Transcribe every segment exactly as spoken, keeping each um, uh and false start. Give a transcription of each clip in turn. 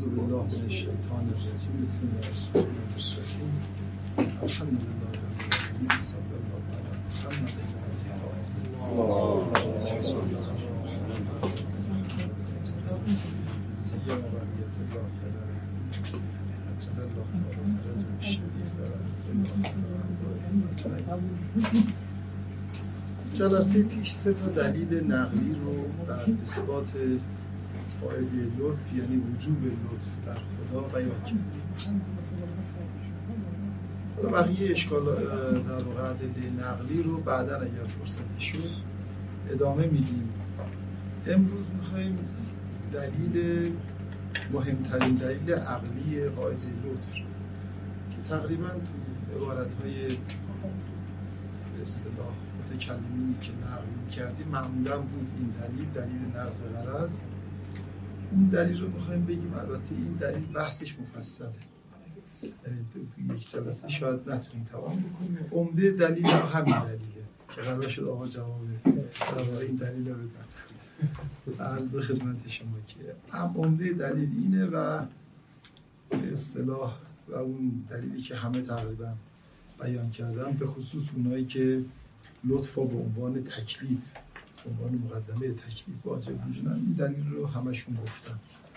بالله من الشیطان الرجیم. بسم الله الرحمن الرحیم. الحمد لله رب العالمین. صلی الله علی محمد سیما بقیت الله فلا رزیم عجل الله تعالی فرج الشریف و رحمت الله. جلسه پیش سه تا دلیل نقلی رو بر اثبات قاعده لطف یعنی وجوب لطف در خدا بیان کردیم. حالا بقیه اشکال در واقع ادله نقلی رو بعداً اگر فرصتی شد ادامه میدیم. امروز میخوایم دلیل مهمترین دلیل عقلی قاعده لطف که تقریباً تو عبارت‌های به اصطلاح متکلمینی که نقل می‌کردیم معمولاً بود این دلیل دلیل نقض غرض. اون دلیل رو می‌خوایم بگیم. البته این دلیل بحثش مفصله، یعنی تو یک جلسه شاید نتونیم تمام بکنیم. عمده دلیل هم همین دلیله که قرار شد آقا جواب درباره این دلیل رو بدن. عرض خدمت شما که هم عمده دلیل اینه و به اصطلاح و اون دلیلی که همه تقریبا بیان کردن، به خصوص اونایی که لطفا به عنوان تکلیف، به عنوان مقدمه تکلیف واجب می‌دونن، این دلیل رو همشون گفتن.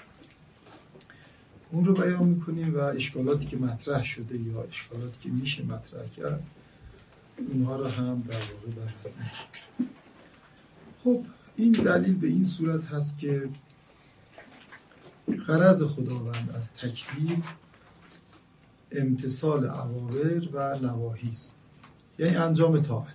اون رو بیان میکنیم و اشکالاتی که مطرح شده یا اشکالاتی که میشه مطرح کرد اونها رو هم در واقع بررسی. خب این دلیل به این صورت هست که غرض خداوند از تکلیف امتثال اوامر و نواهی است، یعنی انجام طاعت.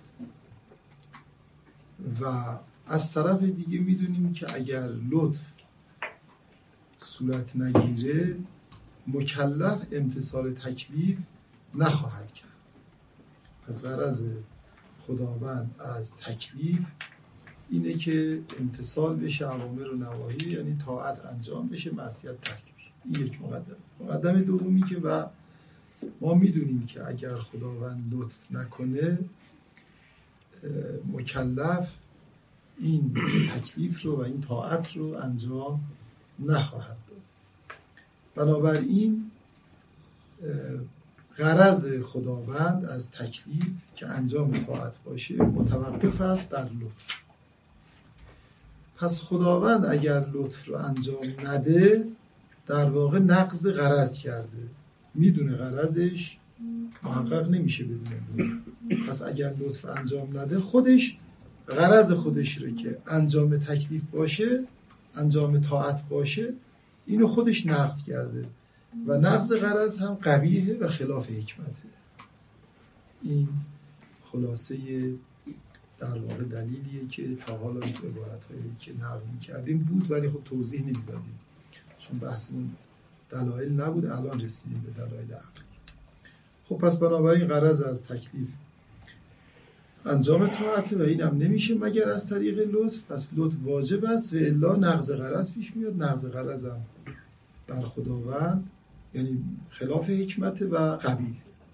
و از طرف دیگه میدونیم که اگر لطف صورت نگیره مکلف امتثال تکلیف نخواهد کرد. پس غرض خداوند از تکلیف اینه که امتثال بشه اوامر و نواهی، یعنی طاعت انجام بشه، معصیت ترک بشه. این یک مقدمه. مقدمه دومی که و ما میدونیم که اگر خداوند لطف نکنه مکلف این تکلیف رو و این طاعت رو انجام نخواهد داد. بنابراین غرض خداوند از تکلیف که انجام طاعت باشه متوقف است بر لطف. پس خداوند اگر لطف رو انجام نده در واقع نقض غرض کرده، میدونه غرضش محقق نمیشه بدون لطف. پس اگر لطف انجام نده خودش غرض خودش رو که انجام تکلیف باشه، انجام طاعت باشه، اینو خودش نقض کرده و نقض غرض هم قبیحه و خلاف حکمته. این خلاصه در واقع دلیلیه که تا حالا تو عبارت‌هایی که نقل می‌کردیم بود ولی خب توضیح نمی‌دادیم چون بحثمون دلایل نبود. الان رسیدیم به دلایل عقلی. خب پس بنابراین غرض از تکلیف انجام طاعت و اینم نمیشه مگر از طریق لطف. پس لطف واجب است و الا نقض غرض پیش میاد. نقض غرض هم بر خداوند یعنی خلاف حکمت و قبیح.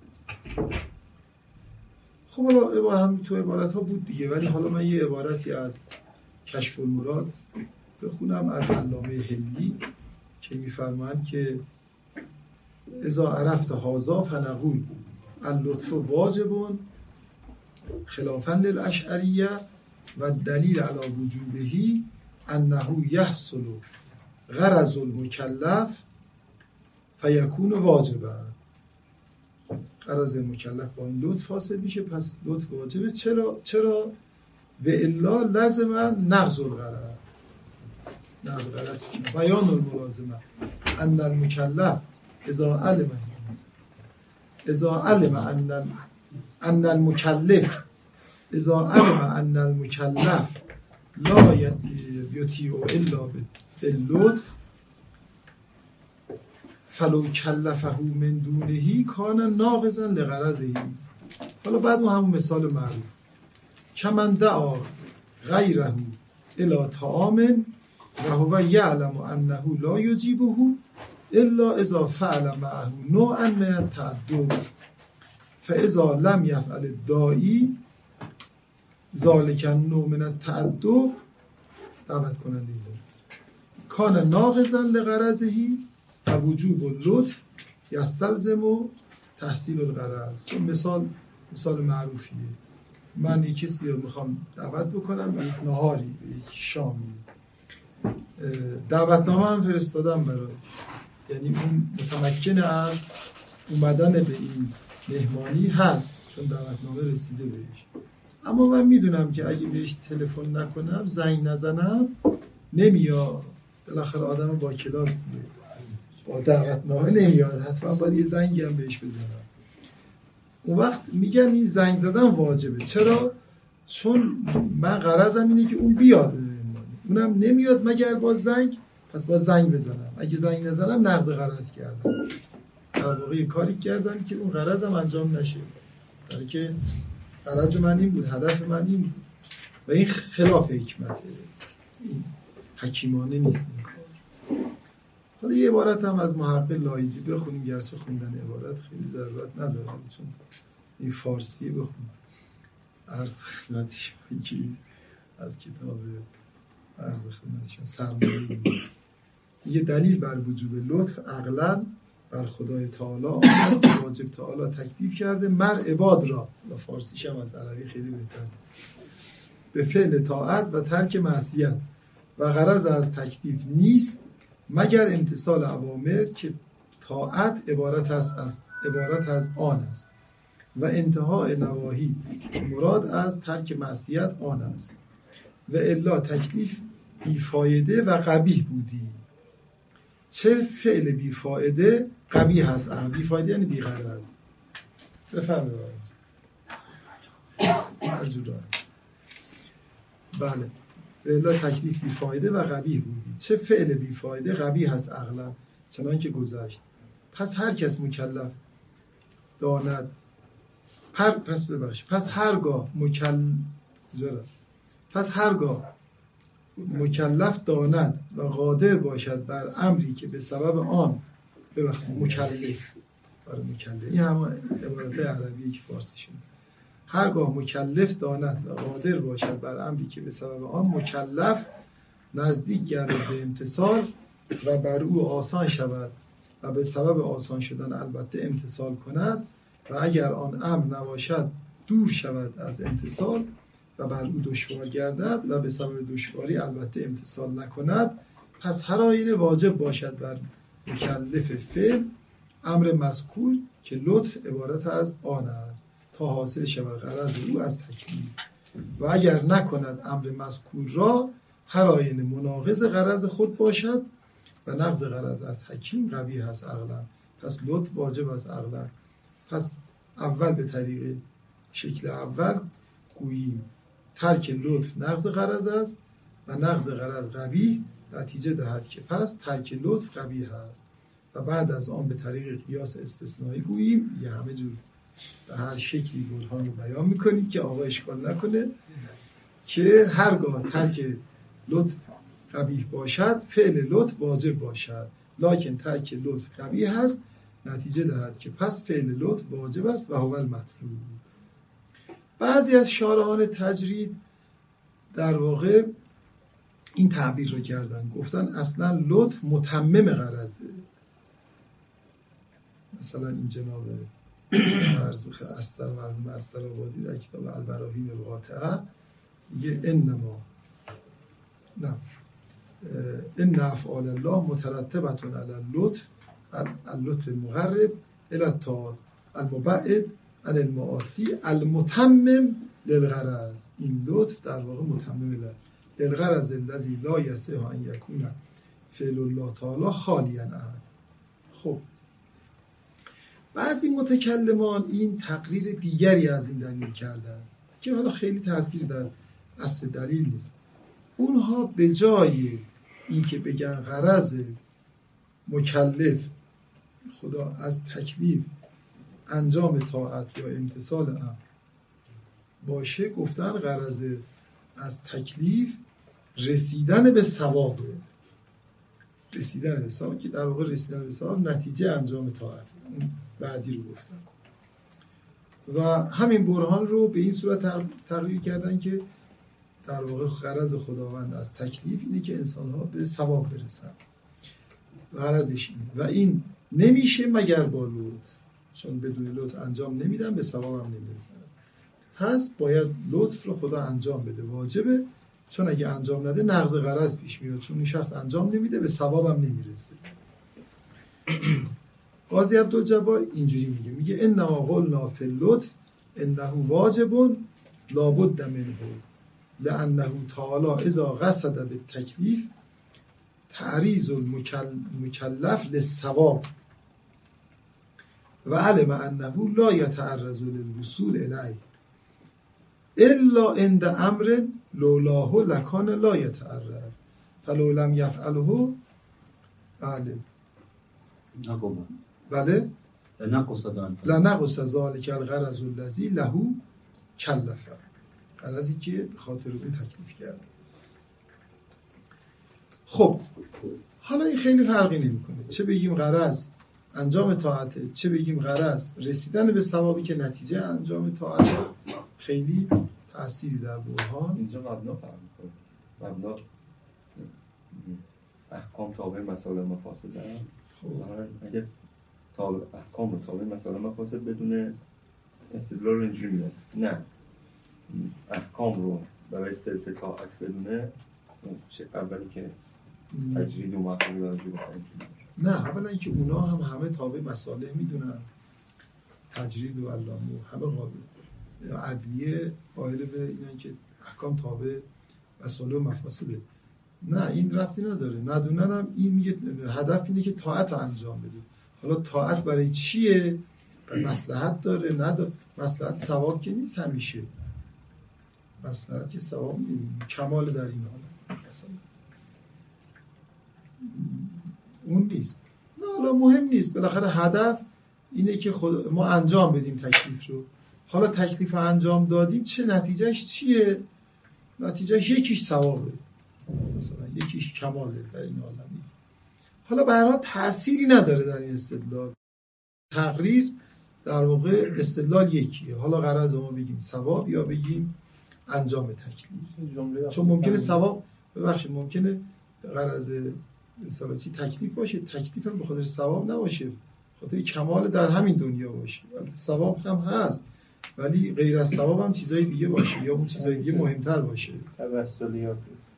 خب حالا هم تو عبارت ها بود دیگه، ولی حالا من یه عبارتی از کشف المراد بخونم از علامه حلی که میفرمایند که اذا عرفت هذا فنقول اللطف واجب خلافا للاشعریه و دلیل علی وجوبه انه یحصل غرض المکلف فیکون واجبا. غرض مکلف با این لطف حاصل میشه، پس لطف واجبه. چرا؟ چرا؟ و الا لازم نقض الغرض. نقض غرض بیان الملازمه ان المکلف اذا علم اذا علم ان ان المکلف اذا علم ان المکلف لا یطیع الا باللطف فلو کلفه من دونه کان ناقضا لغرضه. حالا بعد ما همون مثال معروف کمن دعا غیره الی طعام و هو یعلم انه لا یجیبه الا اذا فعل معه نوعا من التعدد فاذا لم یفعل الداعی ذلک النوع من التعدد دعوت کننده کان ناقضا لغرضه و وجوب اللطف یستلزم و تحصیل الغرض. چون مثال مثال معروفیه، من یک کسی رو میخوام دعوت بکنم به یک نهاری، به یک شامی، دعوتنامه هم فرستادم برای، یعنی اون متمکن از اومدن به این مهمانی هست چون دعوتنامه رسیده بهش، اما من میدونم که اگه بهش تلفن نکنم، زنگ نزنم، نمیاد. بالاخره آدم با کلاس با دعوتنامه نمیاد، حتما باید یه زنگی هم بهش بزنم. اون وقت میگن این زنگ زدن واجبه. چرا؟ چون من غرضم اینه که اون بیاد، اونم نمیاد مگر با زنگ، پس با زنگ بزنم. اگه زنگ نزنم نقض غرض کردم، در واقع یه کاری کردم که اون غرضم انجام نشه، برای که غرض من این بود، هدف من این بود و این خلاف حکمته، این حکیمانه نیست این کار. حالا یه عبارت هم از محقق لایجی بخونیم، گرچه خوندن عبارت خیلی ضرورت نداره چون این فارسی بخونیم. عرض خدمت شما که از کتاب عرض خدمت شما سرمایه یه دلیل بر وجوب لطف عقلاً بر خدای تعالی آن است که واجب تعالی تکلیف کرده مر عباد را، و فارسیش هم از عربی خیلی بهتر است، به فعل طاعت و ترک معصیت و غرض از تکلیف نیست مگر امتثال اوامر که طاعت عبارت است از عبارت از آن است و انتهای نواهی که مراد از ترک معصیت آن است و الا تکلیف بیفایده و قبیح بودی. چه فعل بیفایده قبیح هست؟ بیفایده یعنی بی‌غرض. بفهمید مرجوع بله، و الا تکلیف بیفایده و قبیح بودی. چه فعل بیفایده قبیح هست عقلا، چنان که گذشت. پس هر کس مکلف داند هر پس ببخش پس هرگاه مکل پس هرگاه مکلف داند و قادر باشد بر امری که به سبب آن ببخشید مکلف برای مکلف، این هم عبارت عربیه که فارسی شده. هرگاه مکلف داند و قادر باشد بر امری که به سبب آن مکلف نزدیک گردد به امتثال و بر او آسان شود و به سبب آسان شدن البته امتثال کند و اگر آن امر نباشد دور شود از امتثال و بر او دشوار گردد و به سبب دشواری البته امتثال نکند، پس هر آینه واجب باشد بر مکلف فعل امر مذکور که لطف عبارت از آن است تا حاصل شود غرض او از تکلیف و اگر نکند امر مذکور را هر آینه مناقض غرض خود باشد و نقض غرض از حکیم قبیح است عقلا. پس لطف واجب است عقلا. پس اول به طریق شکل اول گوییم ترک لطف نقض غرض است و نقض غرض قبیح، نتیجه دهد که پس ترک لطف قبیح است و بعد از آن به طریق قیاس استثنایی گوییم، یه همه جور به هر شکلی برهان رو بیان میکنیم که آقا اشکال نکنه، که هرگاه ترک لطف قبیح باشد فعل لطف واجب باشد، لکن ترک لطف قبیح است، نتیجه دهد که پس فعل لطف واجب است و هو المطلوب. بعضی از شارحان تجرید در واقع این تعبیر رو کردن، گفتن اصلا لطف متمم غرضه. مثلا این جناب عرض بخیر استر مرحوم استر آبادی در کتاب البراهین القاطعه میگه انما نه ان افعال الله مترتبه علی اللطف اللطف المقرب الی الطاعات المبعد عن المعاصی المتمم للغرض. این لطف در واقع متمم للغرض الذی لا یصح ان یکون فعل الله تعالی خالیا عنه. خب بعضی متکلمان این تقریر دیگری از این دلیل کردن که حالا خیلی تأثیر در اصل دلیل نیست. اونها به جای این که بگن غرض مکلف خدا از تکلیف انجام طاعت یا امتثال امر باشه، گفتن غرض از تکلیف رسیدن به ثواب، رسیدن به ثواب که در واقع رسیدن به ثواب نتیجه انجام طاعت. اون بعدی رو گفتن و همین برهان رو به این صورت تقریر کردن که در واقع غرض خداوند از تکلیف اینه که انسان‌ها به ثواب برسن غرضش اینه و این نمیشه مگر با لطف، چون بدون لطف انجام نمیدن به ثوابم نمیرسن. پس باید لطف رو خدا انجام بده، واجبه، چون اگه انجام نده نقض غرض پیش میاد، چون این شخص انجام نمیده به ثوابم نمیرسه. قاضی عبدالجبار اینجوری میگه، میگه انما قلنا فی اللطف انه واجب لابد منه لانه تعالی اذا قصد بالتکلیف تعریض المکلف للثواب و علم انه لا یتعرض للوصول الیه الا عند امر لولاه لکان لا یتعرض فلو لم یفعله. بله بله لنقص ذلک الغرض الذی له کلف، غرضی که به خاطر اون تکلیف کرده. خب حالا این خیلی فرقی نمیکنه چه بگیم غرض انجام طاعته، چه بگیم غرض رسیدن به ثوابی که نتیجه انجام طاعته، خیلی تأثیری در برهان اینجا مبنا فرق میکنه. مبنا احکام تابع مسائل مفاسد هم. خب اگه احکام تابع مسائل مفاسد بدون استدلال رو اینجوری میاد، نه احکام رو برای صرف طاعت بدونه اولی که تجرید و مفهوم داره جوری نه، اولا اینکه اونا هم همه تابع مسائل میدونن، تجرید و علامه همه قابل عدلیه قائل به اینه که احکام تابع مسائل و مفاسده. نه این ربطی نداره، ندونن هم این میگه هدف اینه که طاعت رو انجام بده. حالا طاعت برای چیه؟ مصلحت داره نداره، مصلحت ثواب که نیست همیشه، مصلحت که ثواب نیست، کمال در این حال مثلا اون نیست. نه حالا مهم نیست، بالاخره هدف اینه که خود ما انجام بدیم تکلیف رو. حالا تکلیف رو انجام دادیم چه نتیجهش چیه؟ نتیجهش یکیش ثوابه، مثلا یکیش کماله در این عالمی. حالا به هر حال تأثیری نداره در این استدلال، تقریر در واقع استدلال یکیه. حالا غرض ما بگیم ثواب یا بگیم انجام تکلیف، چون ممکنه ثواب ببخشید ممکنه غرض مثلا چی تکلیف باشه، تکلیف هم به خاطر ثواب نباشه، خاطر کمال در همین دنیا باشه. ثواب هم هست ولی غیر از ثواب هم چیزای دیگه باشه یا اون چیزای دیگه مهمتر باشه. توسلیات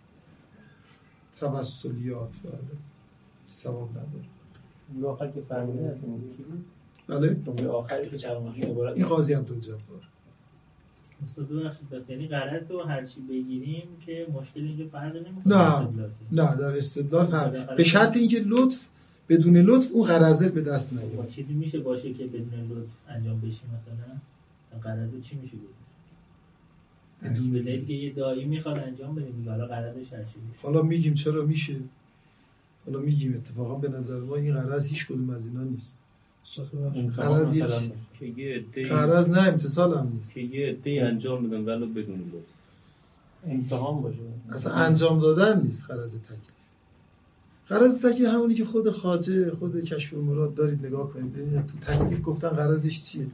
توسلیات بله ثواب نداره. جمله آخر که فهمیده هست بله جمله آخری که چرماشی این قاضی عبدالجبار استاد ببخشید پس یعنی غرض رو هر چی بگیریم که مشکل اینجا فرق نمیکنه؟ نه نه در استدلال فرق، به شرط اینکه لطف بدون لطف اون غرضه به دست نیاد. چیزی میشه باشه که بدون لطف انجام بشه، مثلا غرض چی میشه بود؟ بدون به دلیل که یه دایی میخواد انجام بده میگه حالا غرضش هر چی میشه. حالا میگیم چرا میشه، حالا میگیم اتفاقا به نظر ما این غرض هیچ کدوم از اینا نیست. غرض یه چی که یه عده غرض نه امتصال هم نیست که یه عده انجام بدن ولو بدون لطف امتحان باشه، اصلا انجام دادن نیست غرض تکلیف. غرض تکلیف همونی که خود خواجه خود کشف المراد دارید نگاه کنید ببینید تو تکلیف گفتن غرضش چیه.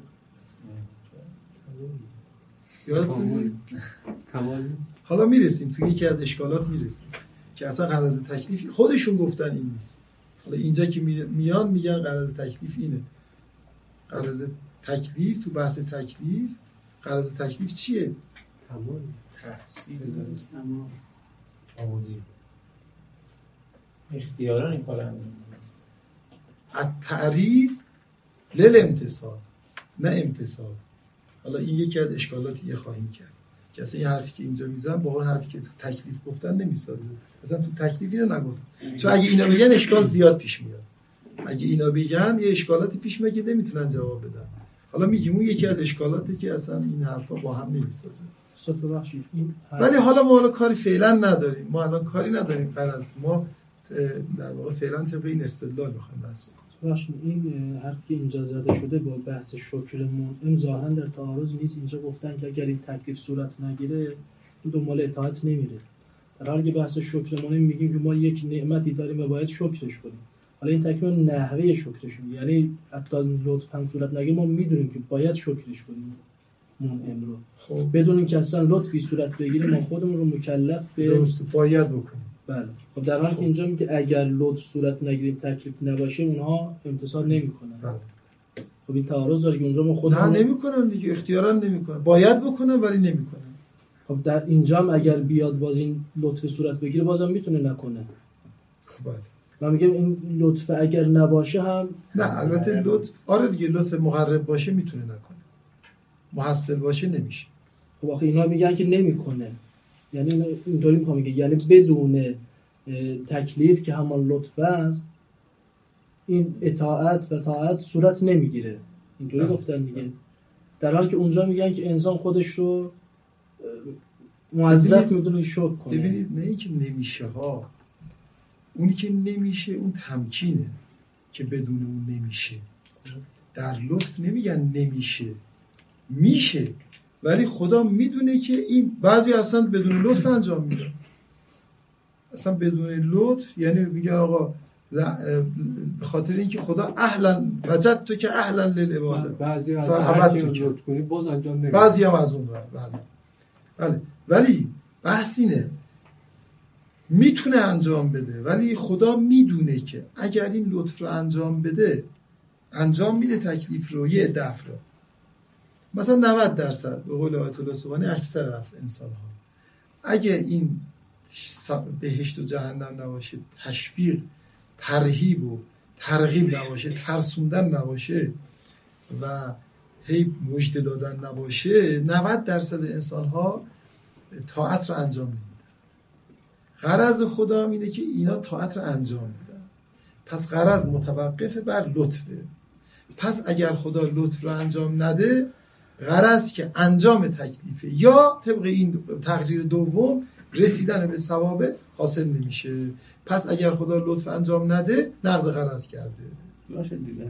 یادتون کمال. حالا میرسیم تو یکی از اشکالات میرسیم که اصلا غرض تکلیف خودشون گفتن این نیست. حالا اینجا که میان میگن غرض تکلیف اینه. غرض تکلیف تو بحث تکلیف غرض تکلیف چیه؟ کمال تحصیل تمام آمودی اختیاران این کار انجام التعریض للامتصال نه امتصال. حالا این یکی از اشکالاتیه خواهیم کرد که اصلا این حرفی که اینجا میزن با اون حرفی که تو تکلیف گفتن نمیسازه. اصلا تو تکلیف اینو نگفتن، چون اگه اینا بگن اشکال زیاد پیش میاد. اگه اینا بگن یه اشکالاتی پیش میاد که نمیتونن جواب بدن. حالا میگیم اون یکی از اشکالاتی که اصلا این حرفا با هم نمیسازه. استاد ببخشید ولی حالا ما الان کاری فعلا نداریم، ما الان کاری نداریم فرض ما در واقع فعلا طبق این استدلال میخوایم بحث بکنیم. ببخشید این حرفی که اینجا زده شده با بحث شکر منعم ظاهرا در تعارض نیست. اینجا گفتن که اگر این تکلیف صورت نگیره این دنبال اطاعت نمیره، در حالی که بحث شکر منعم میگیم که ما یک نعمتی داریم و باید شکرش کنیم. حالا این تکلیف نحوه شکرش میگه، یعنی حتی لطف هم صورت نگیره ما میدونیم که باید شکرش کنیم منعم رو، خب بدون اینکه اصلا لطفی صورت بگیره ما خودمون رو مکلف به درست باید بکنیم. بله. خب در حالی که اینجا میگه اگر لطف صورت نگیریم تکلیف نباشه اونها امتثال نمیکنن. بله. خب این تعارض داره که اونجا ما نه خودمون نمیکنن دیگه، اختیارا نمیکنن، باید بکنن ولی نمیکنن. خب در اینجا هم اگر بیاد باز این لطف صورت بگیره بازم میتونه نکنه. خب باید. من میگم این لطف اگر نباشه هم نه البته لطف آره دیگه، لطف مقرب باشه میتونه نکنه، محصل باشه نمیشه. خب آخه اینا میگن که نمیکنه، یعنی اینا اینطوری میخوام میگه یعنی بدون تکلیف که همان لطف است این اطاعت و طاعت صورت نمیگیره، اینطوری گفتن دیگه. در حالی که اونجا میگن که انسان خودش رو موظف میدونه شکر کنه. ببینید نه اینکه نمیشه ها، اونی که نمیشه اون تمکینه که بدون اون نمیشه. در لطف نمیگن نمیشه، میشه، ولی خدا میدونه که این بعضی اصلا بدون لطف انجام میدن، اصلا بدون لطف، یعنی میگن آقا به خاطر اینکه خدا اهلا وجد تو که اهلا للعباده، بعضی از فعبد هر تو چی لطف کنی باز انجام نمیده، بعضی هم از اون بر. بله بله. ولی بحث اینه میتونه انجام بده، ولی خدا میدونه که اگر این لطف رو انجام بده انجام میده تکلیف رو یه عده افراد، مثلا نود درصد به قول آیت الله سبحانی اکثر انسان ها، اگه این بهشت و جهنم نباشه، تشویق ترهیب و ترغیب نباشه، ترسوندن نباشه و هی مژده دادن نباشه، نود درصد انسان ها طاعت رو انجام نمیدن. غرض خدا اینه که اینا طاعت رو انجام بدن، پس غرض متوقف بر لطفه. پس اگر خدا لطف رو انجام نده، غرض که انجام تکلیفه، یا طبق این تقریر دوم رسیدن به ثواب حاصل نمیشه. پس اگر خدا لطف انجام نده نقض غرض کرده. باشه دیگه،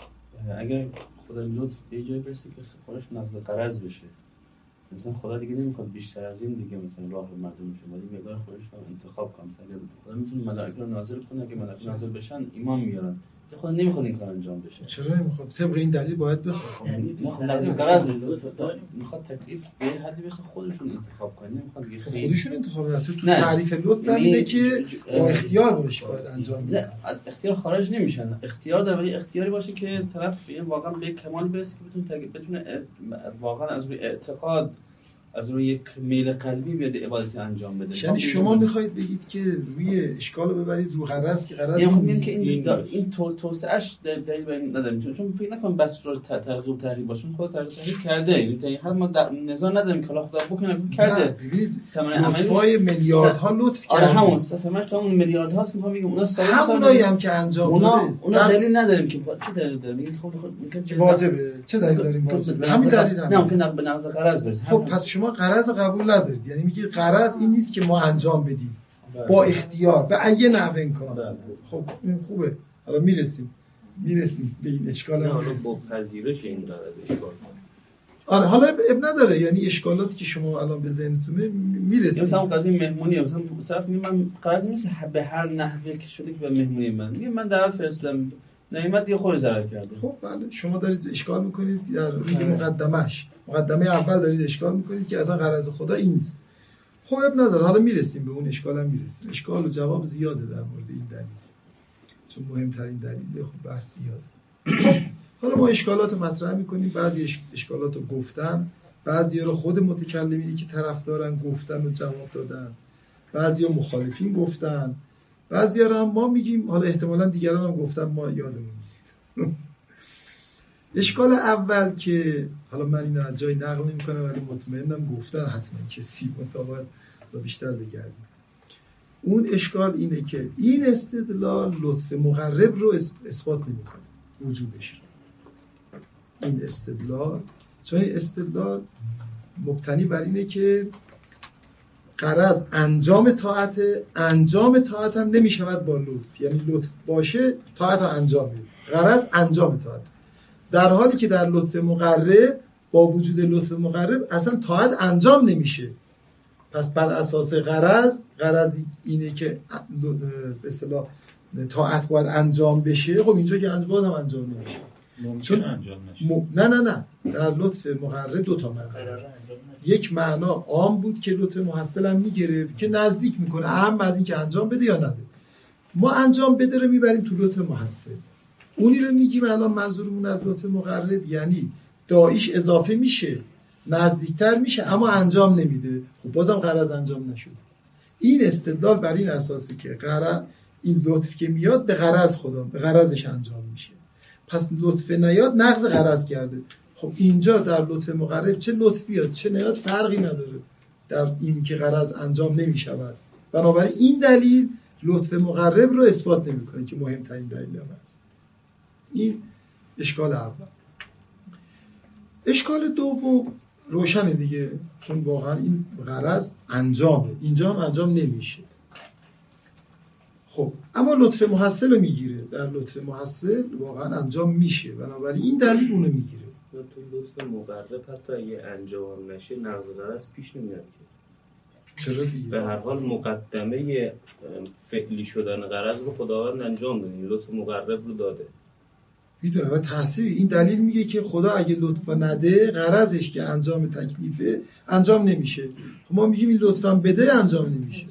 اگر خدا لطف به جای برسه که خودش نقض غرض بشه، مثلا خدا دیگه نمیخواد بیشتر از این دیگه مثلا راه رو مردم بشه، ولی مقدار خودش رو انتخاب کنه. مثلا خدا میتونه ملائکه رو نازل کنه که ملائکه نازل بشن ایمان میارن، خدا نمیخواد این کار انجام بشه. چرا نمیخواد؟ طبق این دلیل باید بخواد. میخواد نقض غرض میخواد تکلیف به حدی بشه خودشون انتخاب کنن، نمیخواد دیگه خودشون انتخاب کنن. تو تعریف لطف اینه که با اختیار باشه باید انجام بده. از اختیار خارج نمیشن، اختیار داره ولی اختیاری باشه که طرف واقعا به کمال برسه که بتونه بتونه واقعا از روی اعتقاد، از روی یک میل قلبی بیاد عبادت انجام بده. یعنی شما میخواید بگید که روی اشکال رو ببرید رو غرض که غرض یعنی میگم که این این توسعه‌اش دلیل بر این نداریم، چون فکر نکنم بس رو ترغیب تحریک باشه، خود ترغیب تحریک کرده، یعنی هر ما نظر نداریم که الله خدا بکنه کرده. ببینید لطفای میلیاردها لطف کرده. آره همون ثمنش تا اون میلیاردهاست، میخوام بگم اونا سال همونایی هم که انجام داده اونا دلیل نداریم که چه دلیل داریم؟ میگم خب ممکن واجبه. چه دلیل داریم واجبه؟ همین دلیل نه ممکن به نقض غرض برسه. خب پس شما غرض قبول ندارید، یعنی میگه غرض این نیست که ما انجام بدیم با اختیار به ای نحو کار. خب این خوبه، حالا میرسیم میرسیم به این اشکال هم میرسیم. با پذیرش این غرض اشکال. آره حالا اب نداره، یعنی اشکالاتی که شما الان به ذهنتونه میرسیم. مثلا قضیه مهمونی، مثلا طرف میگه من غرض نیست به هر نحوی که شده که به مهمونی من میگه من در فرستادم نعمت دیگه خود ضرر کرده. خب بله شما دارید اشکال میکنید در میگه مقدمش مقدمه اول دارید اشکال میکنید که اصلا غرض خدا این نیست. خب اب نداره، حالا میرسیم به اون اشکال هم میرسیم. اشکال و جواب زیاده در مورد این دلیل، چون مهمترین دلیل خب بحث زیاده. حالا ما اشکالات مطرح میکنیم، بعضی اشکالات رو گفتن، بعضی رو خود متکلمینی که طرفدارن گفتن و جواب دادن، بعضی ها مخالفین گفتن، بعضی ها رو هم ما میگیم، حالا احتمالاً دیگران هم گفتن ما یادمون نیست. اشکال اول که حالا من اینو از جای نقل نمی کنم ولی مطمئنم گفتن حتما کسی مطابق رو بیشتر بگردیم. اون اشکال اینه که این استدلال لطف مقرب رو اثبات نمی کنه وجودش. این استدلال چون این استدلال مبتنی بر اینه که غرض انجام طاعت، انجام طاعت هم نمی شود با لطف، یعنی لطف باشه طاعت رو انجام میده، غرض انجام طاعت، در حالی که در لطف مقرب با وجود لطف مقرب اصلا طاعت انجام نمیشه. پس بر اساس غرض، غرض اینه که به اصطلاح طاعت باید انجام بشه، خب اینجا که انجام هم انجام نمیشه. ممکن انجام نشه. م... نه نه نه در لطف مقرر دو تا معنا، یک معنا عام بود که لطف محصل هم میگرفت که نزدیک میکنه اهم از این که انجام بده یا نده. ما انجام بده رو میبریم تو لطف محصل، اونی رو میگیم الان منظورمون از لطف مقرر یعنی دایش اضافه میشه، نزدیکتر میشه اما انجام نمیده، خب بازم غرض انجام نشد. این استدلال بر این اساسه که غرض این لطف که میاد به غرض خدا به غرضش انجام میشه، پس لطف نیاد نقض غرض کرده. خب اینجا در لطف مقرر چه لطف بیاد چه نیاد فرقی نداره در این که غرض انجام نمیشود. بنابراین این دلیل لطف مقرب رو اثبات نمیکنه که مهمترین دلیل هم است. این اشکال اول. اشکال دوم روشنه دیگه، چون واقعا این غرض انجامه، اینجا هم انجام نمیشه. خب اما لطف محصل رو میگیره، در لطف محصل واقعا انجام میشه، بنابراین این دلیل اونو میگیره. تو لطف مقرب حتی اگه انجام نشه نقض غرض پیش نمیاد. چرا دیگه؟ به هر حال مقدمه فعلی شدن غرض رو خداوند انجام داده، لطف مقرب رو داده. میدونه و تحصیل این دلیل میگه که خدا اگه لطف نده غرضش که انجام تکلیفه انجام نمیشه. خب ما میگیم این لطفا بده انجام نمیشه،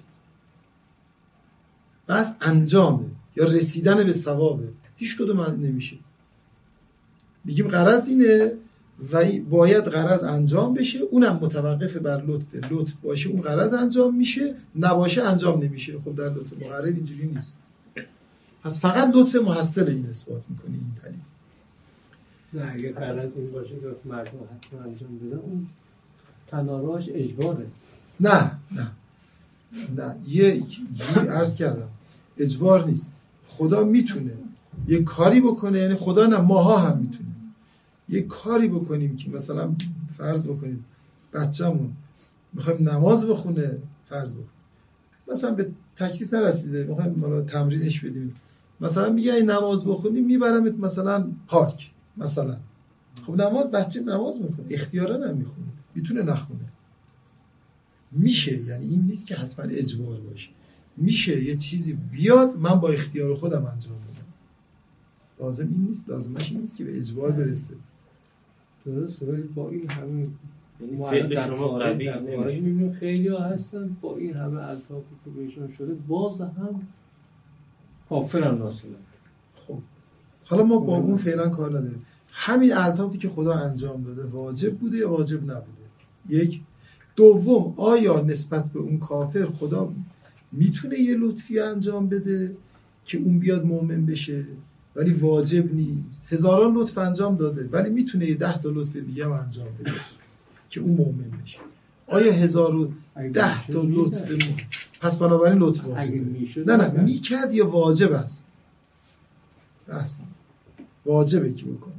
بس انجامه یا رسیدن به ثوابه، هیچ کدوم نمیشه. میگیم غرض اینه و باید غرض انجام بشه، اونم متوقف بر لطف. لطف باشه اون غرض انجام میشه، نباشه انجام نمیشه. خب در لطف مقرر اینجوری نیست. پس فقط لطف محصل این اثبات میکنه این دلیل. نه اگه غرض این باشه که مردم حتما انجام بدن، اون تناراش اجباره. نه نه نه یه جوری عرض کردم اجبار نیست. خدا میتونه یه کاری بکنه، یعنی خدا نه ماها هم میتونه یه کاری بکنیم که مثلا فرض بکنیم بچه‌مون میخوایم نماز بخونه، فرض بکنیم مثلا به تکلیف نرسیده میخوایم حالا تمرینش بدیم، مثلا میگه این نماز بخونیم میبرمت مثلا پارک مثلا. خب نماز بچه نماز میخونه، اختیارا نمیخونه، میتونه نخونه، میشه. یعنی این نیست که حتما اجبار باشه، میشه یه چیزی بیاد من با اختیار خودم انجام بدم. لازم این نیست، لازمش این نیست که به اجبار برسه. درست، ولی با این همه فعل شما قوی نمیشه. میبینیم خیلی ها هستن با این همه الطافی که بهشون شده باز هم کافرن اصلا. خب حالا ما با اون فعلا کار نداریم. همین الطافی که خدا انجام داده واجب بوده یا واجب نبوده؟ یک. دوم، آیا نسبت به اون کافر خدا میتونه یه لطفی انجام بده که اون بیاد مؤمن بشه ولی واجب نیست؟ هزاران لطف انجام داده ولی میتونه یه ده تا لطف دیگه هم انجام بده که اون مؤمن بشه. آیا هزار و ده تا لطف م... پس بنابراین لطف واجبه؟ نه نه میکرد یا واجب است؟ اصلا واجبه که بکنه.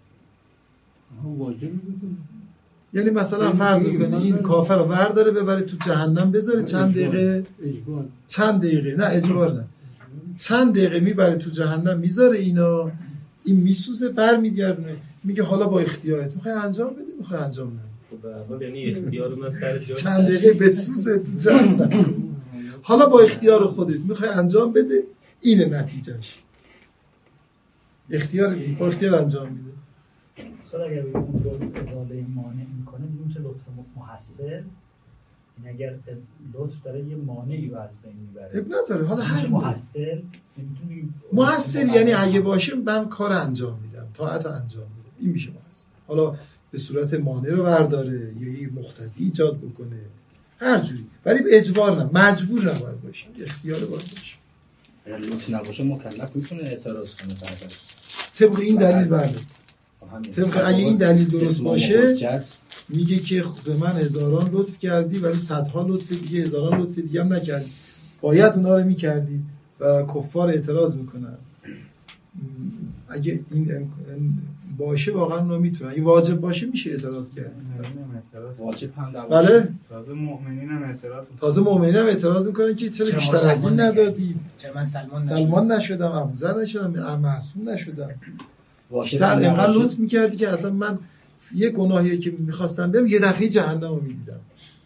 واجبه بکنه. یعنی مثلا فرض کنید این کافر رو برداره ببره تو جهنم بذاره چند دقیقه اجبار. چند دقیقه نه اجبار نه چند دقیقه میبره تو جهنم میذاره اینا، این میسوزه برمیگردونه میگه حالا با اختیارت میخوای انجام بده میخوای انجام نده. خب یعنی اختیار من سرش چند دقیقه بسوزه تو جهنم حالا با اختیار خودت میخوای انجام بده، اینه نتیجهش. اختیار با اختیار انجام میده. مثلا اگر اون لطف ازاله مانع میکنه میگیم چه لطف محصل، این اگر لطف داره یه مانعی رو از بین میبره اب نداره. حالا هر محصل محصل یعنی اگه باشه من کار انجام میدم، طاعت انجام میدم، این میشه محصل. حالا به صورت مانع رو برداره یا یه مقتضی ایجاد بکنه هر جوری، ولی به اجبار نه، مجبور نباید باشه، اختیار باید باشه. اگر لطف نباشه مکلف میتونه اعتراض کنه بعد طبق این دلیل بله. طبق اگه این دلیل درست باشه میگه که به من هزاران لطف کردی ولی صدها لطف دیگه هزاران لطف دیگه هم نکردی، باید اونا رو میکردی و کفار اعتراض میکنن. اگه این باشه واقعا اونا میتونن، اگه واجب باشه میشه اعتراض کرد. واجب هم در بله تازه مؤمنین هم اعتراض تازه مؤمنین هم اعتراض میکنن که چرا بیشتر از این ندادی؟ چرا من سلمان نشدم سلمان نشدم ابوذر نشدم معصوم نشدم؟ بیشتر اینقدر لطف میکردی که اصلا من یه گناهی که میخواستم برم یه دفعه جهنم رو میدیدم.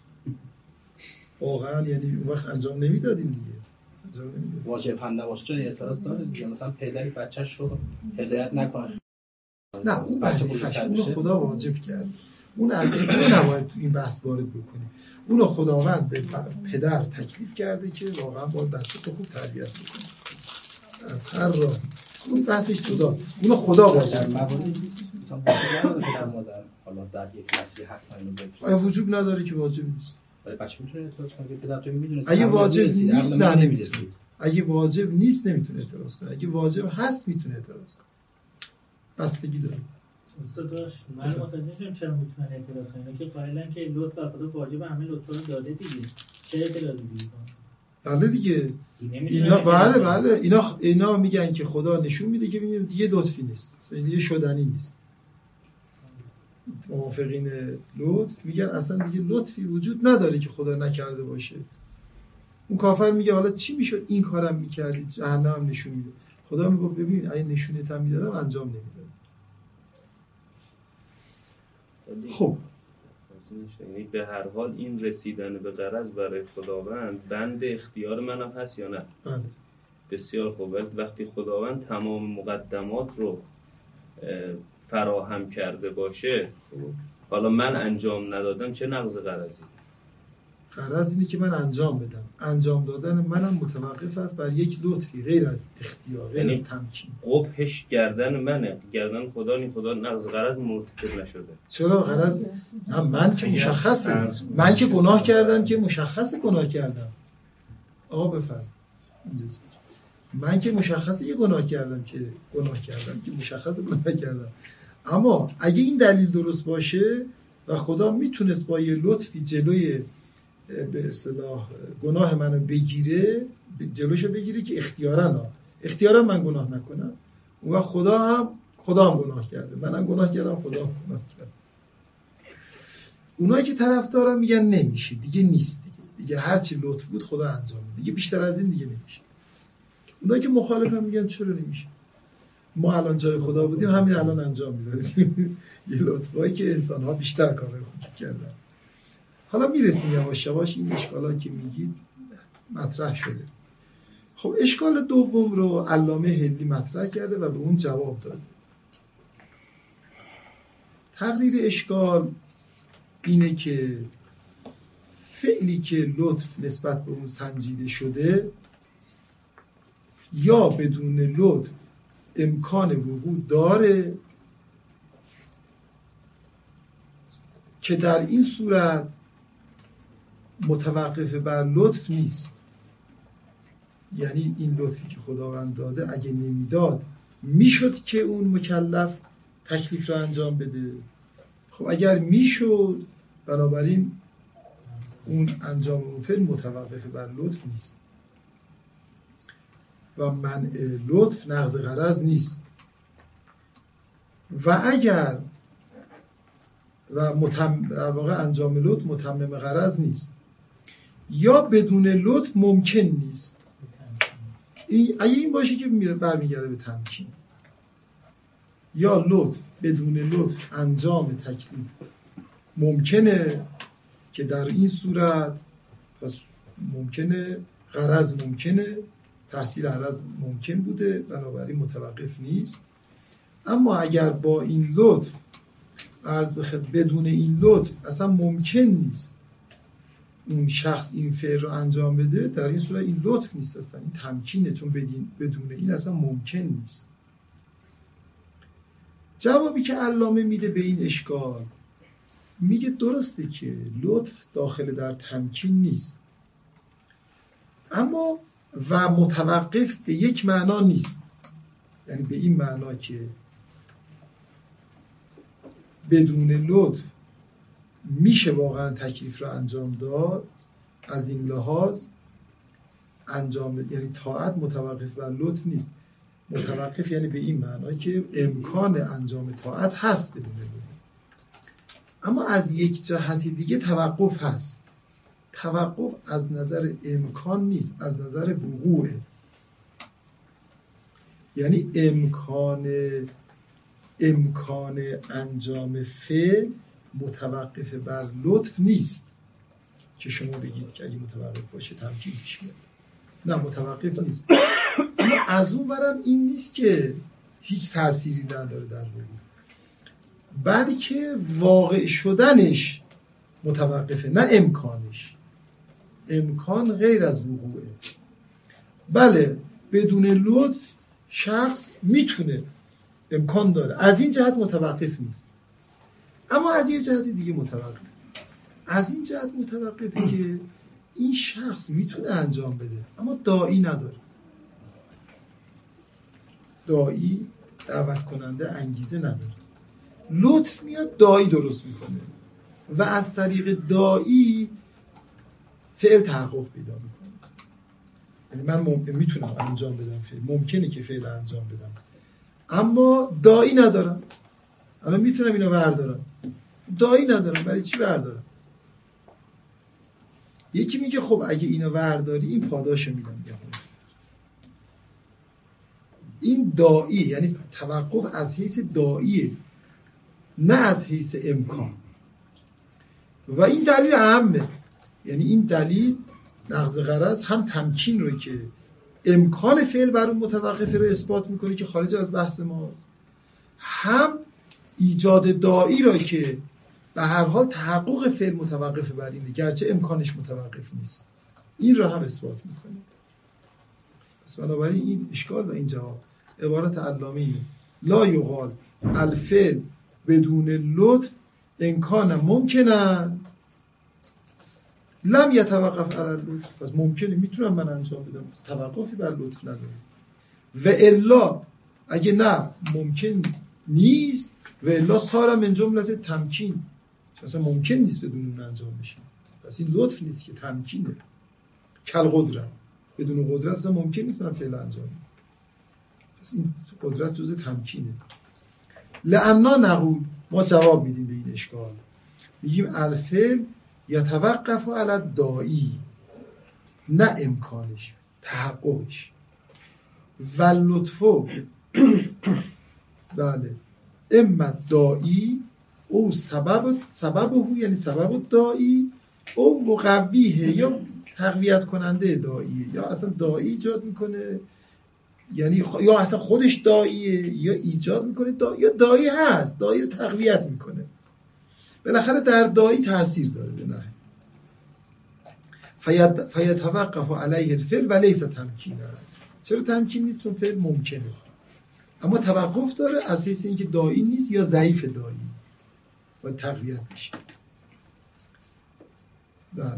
واقعا یعنی اون وقت انجام نمیدادیم دیگه. انجام نمیدادیم. واجب هم نباشه چون اعتراض داره دیگه. مثلا پدری بچه‌ش رو هدایت نکنه نه اون وظیفه‌ش، اونو خدا واجب کرد. اون اون نباید تو این بحث وارد بکنی. اونو خداوند به پدر تکلیف کرده که واقعا باید بچه تو خوب تربیت بکنی از هر راه. اون بحثش جدا، اونو خدا واجب کرد. مثلا وجوب نداره پدر مادر حالا در یک نسلی حتما اینو بفرسته. آیا وجوب نداره که واجب نیست؟ ولی بچه میتونه اعتراض کنه که پدر تو میدونست اگه واجب نیست نه نمیرسید. اگه واجب نیست نمیتونه اعتراض کنه. اگه واجب هست میتونه اعتراض کنه. بستگی داره. استاداش من متوجه نمیشم چرا میتونن اعتراض کنن که قائلن که لطف بر خدا واجب همه لطفا رو داده دیگه. چه اعتراضی دیگه؟ بله دیگه. اینا بله بله اینا اینا میگن که خدا نشون میده که ببینید دیگه لطفی نیست. اصلا دیگه شدنی نیست. موافقین لطف میگن اصلا دیگه لطفی وجود نداره که خدا نکرده باشه. اون کافر میگه حالا چی میشد این کارم میکردید، جهنم هم نشون میده. خدا میگه ببین اگه نشونت هم میدادم انجام نمیدادم. خب یعنی به هر حال این رسیدن به غرض برای خداوند بند اختیار منم هست یا نه؟ بله. بسیار خوب. وقتی خداوند تمام مقدمات رو فراهم کرده باشه، حالا من انجام ندادم، چه نقض غرضی؟ غرض اینه که من انجام بدم. انجام دادن منم متوقف است بر یک لطفی غیر از اختیار، غیر یعنی از تمکین. قبحش گردن منه، گردن خدا نی، خدا نقض غرض مرتکب نشده. چرا غرض؟ نه من که مشخصه، من که گناه کردم که مشخصه گناه کردم. آقا بفرم. من که مشخصه یه گناه کردم که گناه کردم که مشخصه گناه کردم. اما اگه این دلیل درست باشه و خدا میتونست با یه لطفی جلوی به اصطلاح گناه منو بگیره، جلوشو بگیره که اختیاراً اختیاراً من گناه نکنم، اون وقت خدا هم خدا هم گناه کرده، منم گناه کردم، خدا هم گناه کرده. اونایی که طرفدارن میگن نمیشه دیگه، نیست دیگه، دیگه هر چی لطف بود خدا انجام میده، دیگه بیشتر از این دیگه نمیشه. اونایی که مخالفن میگن چرا نمیشه، ما الان جای خدا بودیم همین الان انجام میدادیم. یه لطفایی که انسان‌ها بیشتر کارهای خوب کردن. حالا میرسیم یواش یواش این اشکالاتی که میگید مطرح شده. خب اشکال دوم رو علامه هندی مطرح کرده و به اون جواب داده. تقریر اشکال اینه که فعلی که لطف نسبت به اون سنجیده شده یا بدون لطف امکان وقوع داره که در این صورت متوقف بر لطف نیست. یعنی این لطفی که خداوند داده اگه نمیداد میشد که اون مکلف تکلیف رو انجام بده. خب اگر میشد بنابراین اون انجام اون فعل متوقف بر لطف نیست و منع لطف نقض غرض نیست. و اگر و متم... در واقع انجام لطف متمم غرض نیست یا بدون لطف ممکن نیست. این اگه این باشه که برمیگرده به تمکین. یا لطف بدون لطف انجام تکلیف ممکنه که در این صورت پس ممکنه غرض ممکنه تحصیل غرض ممکن بوده بنابراین متوقف نیست. اما اگر با این لطف عرض بخواد بدون این لطف اصلا ممکن نیست اون شخص این فعل رو انجام بده، در این صورت این لطف نیست اصلا، این تمکینه، چون بدون این اصلا ممکن نیست. جوابی که علامه میده به این اشکال میگه درسته که لطف داخل در تمکین نیست اما و متوقف به یک معنا نیست، یعنی به این معنا که بدون لطف میشه واقعا تکلیف رو انجام داد. از این لحاظ انجام یعنی طاعت متوقف بر لطف نیست، متوقف یعنی به این معنا که امکان انجام طاعت هست بدون لطف. اما از یک جهت دیگه توقف هست. توقف از نظر امکان نیست، از نظر وقوعه. یعنی امکان امکان انجام فعل متوقف بر لطف نیست که شما بگید که اگه متوقف باشه تمکین پیش میاد. نه متوقف نیست. اما از اون برم این نیست که هیچ تأثیری نداره در وقوع. بلکه واقع شدنش متوقفه، نه امکانش. امکان غیر از وقوعه. بله بدون لطف شخص میتونه، امکان داره، از این جهت متوقف نیست، اما از یه جهت دیگه متوقف. از این جهت متوقفه که این شخص میتونه انجام بده اما داعی نداره. داعی دعوت کننده انگیزه نداره. لطف میاد داعی درست میکنه و از طریق داعی فعل تحقق پیدا میکنه. یعنی من ممکن میتونم انجام بدم فعل، ممکنه که فعل انجام بدم اما داعی ندارم. الان میتونم اینو بردارم، داعی ندارم، برای چی بردارم؟ یکی میگه خب اگه اینو برداری این پاداشو میدم. این داعی، یعنی توقف از حیث داعیه نه از حیث امکان. و این دلیل اهمه، یعنی این دلیل نقض غرض هم تمکین رو که امکان فعل بر اون متوقفه رو اثبات میکنه که خارج از بحث ماست، هم ایجاد داعی را که به هر حال تحقق فعل متوقف بر اینه گرچه امکانش متوقف نیست، این را هم اثبات میکنه. پس بنابراین این اشکال و این جواب. عبارت علامه اینه: لا یقال الفعل بدون لطف امکان ممکنه لم یتوقف علی اللطف. پس ممکنه، میتونم من انجام بدم، توقفی بر لطف نداره. و الا اگه نه ممکن نیست، و الا صار من جمله تمکین، اصلا ممکن نیست بدون اون انجام بشه. پس این لطف نیست که تمکینه. کل قدرت، بدون قدرت اصلا ممکن نیست من فعل انجام بدم. پس این قدرت جزء تمکینه. لعنا نقول، ما جواب میدیم به این اشکال، میگیم الفعل یتوقف علی الداعی، نه امکانش، تحققش. و لطفو بله اما داعی او سبب سبب او، یعنی سبب داعی، او مقویه، یا تقویت کننده داعیه، یا اصلا داعی ایجاد میکنه، یعنی خ... یا اصلا خودش داعیه یا ایجاد میکنه دا... یا داعی هست، داعی رو تقویت میکنه. بالاخره در داعی تأثیر داره به نه. فید... فیتوقف علیه الفعل و لیس تمکینه. چرا تمکین نیست؟ چون فعل ممکنه، اما توقف داره از حیث اینکه داعی نیست یا ضعیف داعی و تقویت میشه. بله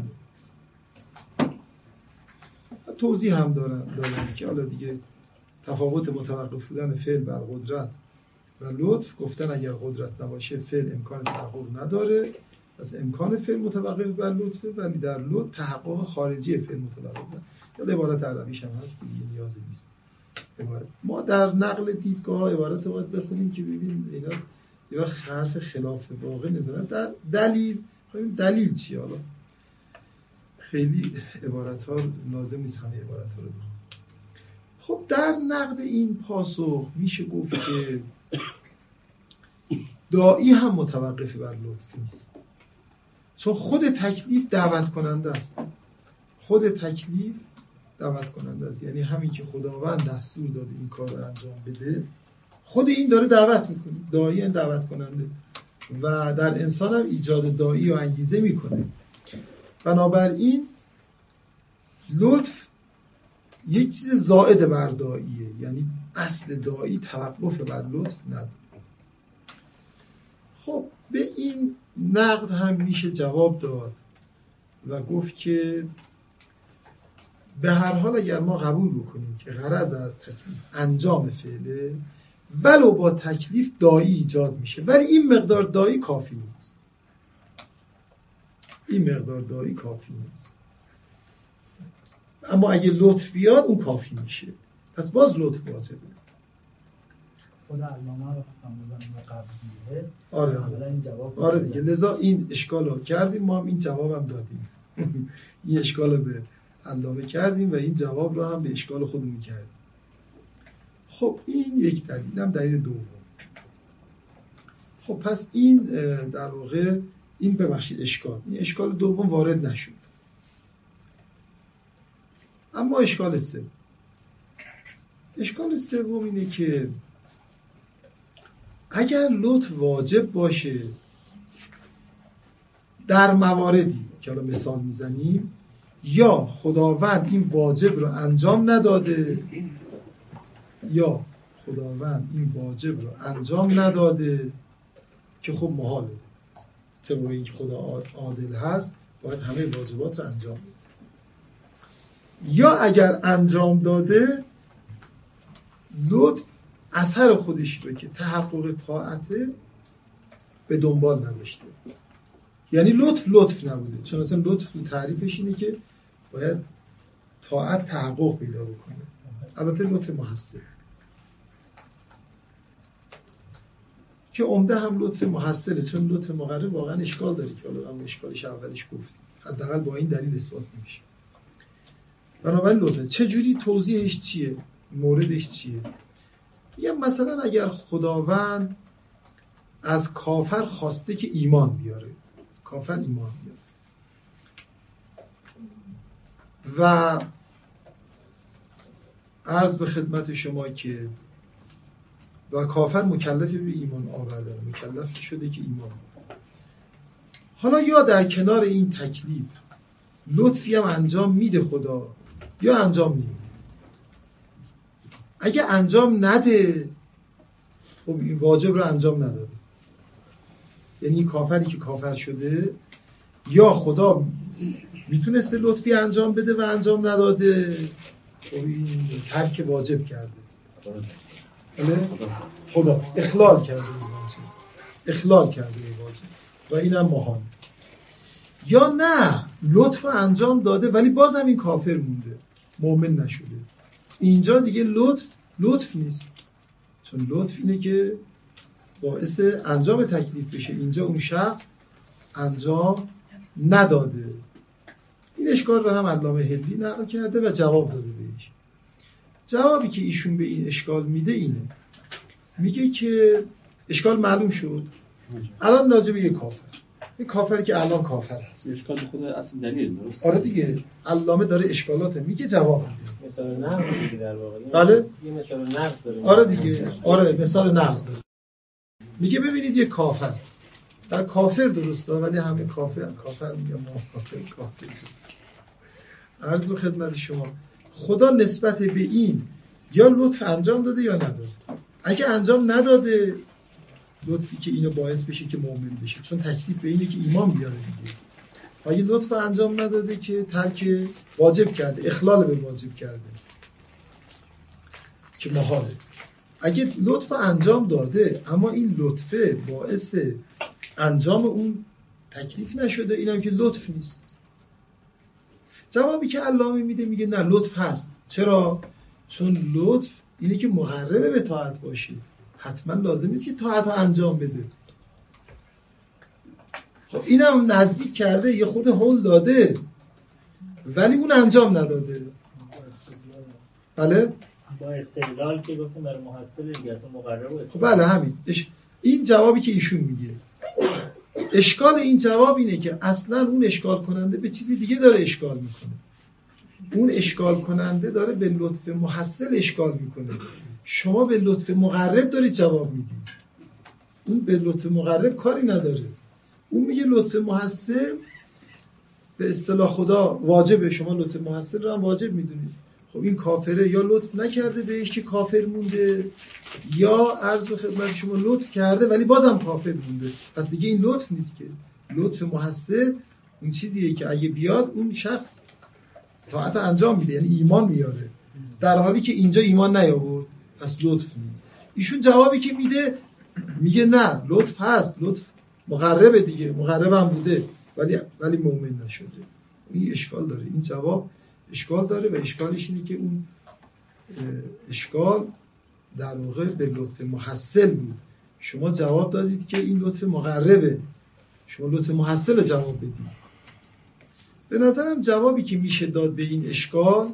توضیح هم دارن دارن که حالا دیگه تفاوت متوقف بودن فعل بر قدرت و لطف، گفتن اگر قدرت نباشه فعل امکان تحقق نداره، پس امکان فعل متوقف بر لطفه، ولی در لطف تحقق خارجی فعل متوقف. یا عبارت عربیش هم هست که دیگه نیازی نیست. عبارت ما در نقل دیدگاه عبارت باید بخونیم که ببینیم اینا یه وقت حرف خلاف واقع نظرن. در دلیل خواهیم دلیل چیه؟ حالا خیلی عبارت ها لازم نیست همه عبارت ها رو بخونیم. خب در نقد این پاسخ میشه گفت که داعی هم متوقف بر لطف نیست، چون خود تکلیف دعوت کننده است. خود تکلیف دعوت کننده است، یعنی همین که خداوند دستور داده این کار رو انجام بده، خود این داره دعوت میکنه. داعی این دعوت کننده و در انسان هم ایجاد داعی و انگیزه میکنه. بنابراین لطف یک چیز زائد بر داعیه، یعنی اصل داعی توقف بر لطف نداره. خب به این نقد هم میشه جواب داد و گفت که به هر حال اگر ما قبول بکنیم که غرض از تکلیف انجام فعله، ولو با تکلیف داعی ایجاد میشه، ولی این مقدار داعی کافی نیست. این مقدار داعی کافی نیست. اما اگه لطف بیاد اون کافی میشه. پس باز لطف واجبه. خود علامه رو فرمودن قبل میده. آره آره این جواب آره دیگه، لذا این اشکال رو کردیم، ما هم این جواب هم دادیم. این اشکال رو به علامه کردیم و این جواب رو هم به اشکال خودمون کردیم. خب این یک دلیل، هم دلیل دوم. خب پس این در واقع این ببخشید اشکال این اشکال دوم وارد نشد. اما اشکال سوم اشکال سوم اینه که اگر لطف واجب باشه در مواردی که الان مثال میزنیم، یا خداوند این واجب رو انجام نداده یا خداوند این واجب رو انجام نداده که خب محاله، طبق اینکه خدا عادل هست باید همه واجبات رو انجام بده. یا اگر انجام داده لطف اثر خودش رو که تحقق طاعته به دنبال نداشته، یعنی لطف لطف نبوده، چون اصلا لطف تعریفش اینه که باید طاعت تحقق پیدا بکنه. البته لطف محسن که عمده هم لطف محسنه، چون لطف مقرب واقعا اشکال داره که حالا هم اشکالش اولش گفتیم، حداقل با این دلیل اثبات نمیشه. بنابراین لطفه چجوری توضیحش چیه؟ موردش چیه؟ یه مثلا اگر خداوند از کافر خواسته که ایمان بیاره، کافر ایمان بیاره و عرض به خدمت شما که و کافر مکلف به ایمان آوردن، مکلف شده که ایمان بیاره. حالا یا در کنار این تکلیف لطفی هم انجام میده خدا یا انجام نمیده. اگه انجام نده خب این واجب رو انجام نداده، یعنی کافری که کافر شده یا خدا میتونسته لطفی انجام بده و انجام نداده، خب این ترک واجب کرده، خدا اخلال کرده واجب، اخلال کرده واجب و اینم محال. یا نه لطف انجام داده ولی بازم این کافر مونده، مؤمن نشده، اینجا دیگه لطف لطف نیست، چون لطف اینه که باعث انجام تکلیف بشه، اینجا اون شخص انجام نداده. این اشکال رو هم علامه هندی نقل کرده و جواب داده بهش. جوابی که ایشون به این اشکال میده اینه، میگه که اشکال معلوم شد الان راجع به یه کافر، یه کافری که الان کافر هست، اشکال خود اصل دلیل درست. آره دیگه علامه داره اشکالات میگه جواب میده. مثال نقض میگه در واقع. بله یه مثال نقض داره. آره دیگه، آره مثال نقض داره. میگه ببینید یه کافر، در کافر درسته ولی همه کافر کافر میگه ما کافر کافر درست. عرض به خدمت شما خدا نسبت به این یا لطف انجام داده یا نداده. اگه انجام نداده لطفی که اینو باعث بشه که مؤمن بشه، چون تکلیف به اینه که ایمان بیاره دیگه. اگه لطف انجام نداده که ترک واجب کرده، اخلال به واجب کرده که محاله. اگه لطف انجام داده اما این لطفه باعث انجام اون تکلیف نشده، اینم که لطف نیست. جوابی که علامه میده میگه نه لطف هست. چرا؟ چون لطف اینه که محرم به طاعت باشه، حتما لازم نیست که طاعت رو انجام بده. خب اینم نزدیک کرده، یه خود هول داده ولی اون انجام نداده. بله؟ با استدلال که گفتیم برای محصل دیگه اصلا مقرره. خب بله همین. این جوابی که ایشون میگه. اشکال این جواب اینه که اصلا اون اشکال کننده به چیزی دیگه داره اشکال میکنه. اون اشکال کننده داره به لطف محصل اشکال میکنه، شما به لطف مقرب دارید جواب میدید. اون به لطف مقرب کاری نداره. اون میگه لطف محصل به اصطلاح خدا واجبه، شما لطف محصل رو هم واجب میدونید. خب این کافره یا لطف نکرده بهش که کافر مونده، یا عرض به خدمت شما لطف کرده ولی بازم کافر مونده. پس دیگه این لطف نیست، که لطف محصل اون چیزیه که اگه بیاد اون شخص طاعت انجام میده، یعنی ایمان میاره، در حالی که اینجا ایمان نیاورد، پس لطف نیست. ایشون جوابی که میده میگه نه لطف هست، لطف مقربه دیگه، مقرب هم بوده ولی ولی مؤمن نشده. این اشکال داره، این جواب اشکال داره و اشکالش اینه که اون اشکال در واقع به لطف محصل بود. شما جواب دادید که این لطف مقربه، شما لطف محصل جواب بدید. به نظرم جوابی که میشه داد به این اشکال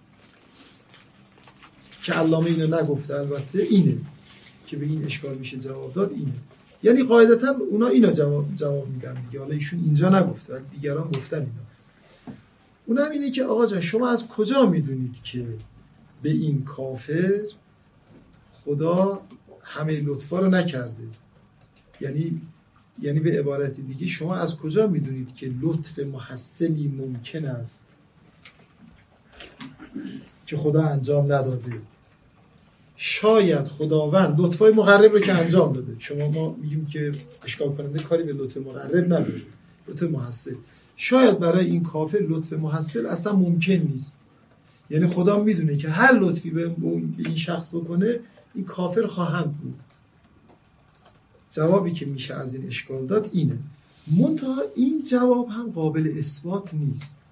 که علامه اینو نگفته البته اینه که به این اشکال میشه جواب داد اینه، یعنی قاعدتا اونا اینو جواب جواب میدن دیگه، حالا ایشون اینجا نگفته ولی دیگران گفتن اینا. اونم اینه که آقا جان شما از کجا میدونید که به این کافر خدا همه لطفا رو نکرده. یعنی یعنی به عبارت دیگه شما از کجا میدونید که لطف محصلی ممکن است که خدا انجام نداده؟ شاید خداوند لطفای مقرب رو که انجام داده، شما ما میگیم که اشکال کننده کاری به لطف مقرب نداره، لطف محصل، شاید برای این کافر لطف محصل اصلا ممکن نیست. یعنی خدا میدونه که هر لطفی به این شخص بکنه این کافر خواهند بود. جوابی که میشه از این اشکال داد اینه. منتها این جواب هم قابل اثبات نیست.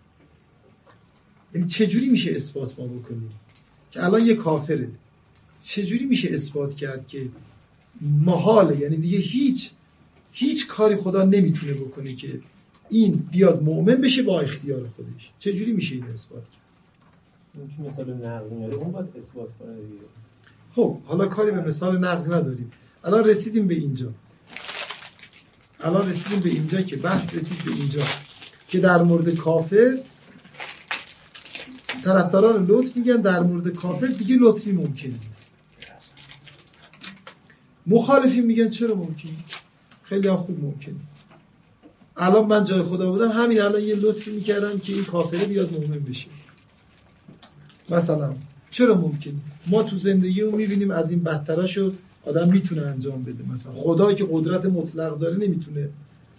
یعنی چجوری میشه اثبات ما بکنیم که الان یه کافره، چجوری میشه اثبات کرد که محاله، یعنی دیگه هیچ هیچ کاری خدا نمیتونه بکنه که این بیاد مؤمن بشه با اختیار خودش؟ چجوری میشه این اثبات کرد؟ اون که مثال نقض میاره اون باید اثبات کنه دیگه. خب حالا کاری به مثال نقض نداریم. الان رسیدیم به اینجا الان رسیدیم به اینجا که بحث رسید به اینجا که در مورد کافر طرفداران لطف میگن در مورد کافر دیگه لطفی ممکن نیست. مخالفین میگن چرا ممکنه؟ خیلی هم خوب ممکنه. الان من جای خدا بودم همین الان یه لطفی میکردم که این کافره بیاد مؤمن بشه. مثلا چرا ممکنه؟ ما تو زندگی رو میبینیم از این بدتراشو آدم میتونه انجام بده. مثلا خدایی که قدرت مطلق داره نمیتونه،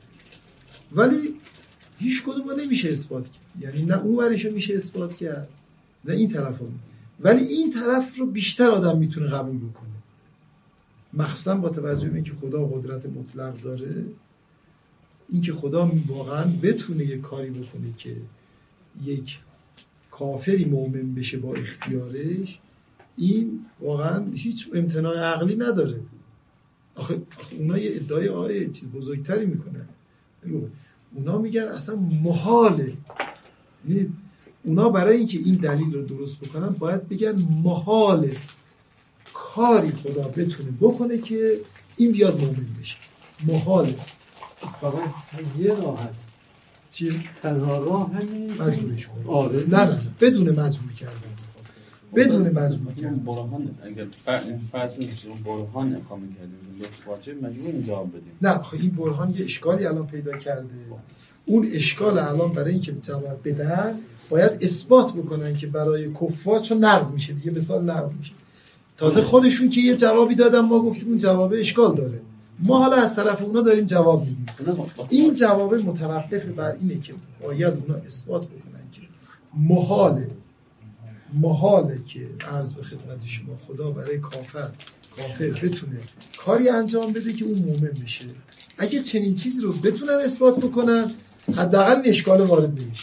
ولی هیچ کدوم رو نمیشه اثبات کرد. یعنی نه اون ورشو میشه اثبات کرد نه این طرف رو، ولی این طرف رو بیشتر آدم میتونه قبول بکنه، مخصوصا با توجه به اینکه خدا قدرت مطلق داره. اینکه خدا واقعا بتونه یک کاری بکنه که یک کافری مؤمن بشه با اختیارش، این واقعا هیچ امتناع عقلی نداره. آخه, آخه اونا یه ادعای آیه چیز بزرگتری میکنن. اونا میگن اصلا محاله. یعنی اونا برای اینکه این دلیل رو درست بکنن باید بگن محاله کاری خدا بتونه بکنه که این بیاد مؤمن بشه. محاله. فقط یه راه هست. چیه؟ تنها راه همین مجبورش کنه. آره. نه نه بدون مجبور کردن. بدون مجبور کردن. برهان اگر فرض نیست اون برهان اقامه کردیم لطف واجب مجبوریم جواب بدیم. نه خب این برهان یه اشکالی الان پیدا کرده. اون اشکال الان برای اینکه جواب بدن باید اثبات بکنن که برای کفار چون نقض میشه دیگه، مثال نقض میشه. تازه خودشون که یه جوابی دادن ما گفتیم اون جواب اشکال داره، ما حالا از طرف اونا داریم جواب میدیم. این جواب متوقف بر اینه که باید اونا اثبات بکنن که محاله محاله که عرض به خدمت شما خدا برای کافر کافر بتونه کاری انجام بده که اون مؤمن بشه. اگه چنین چیزی رو بتونن اثبات بکنن حداقل این اشکال وارد نمیشه.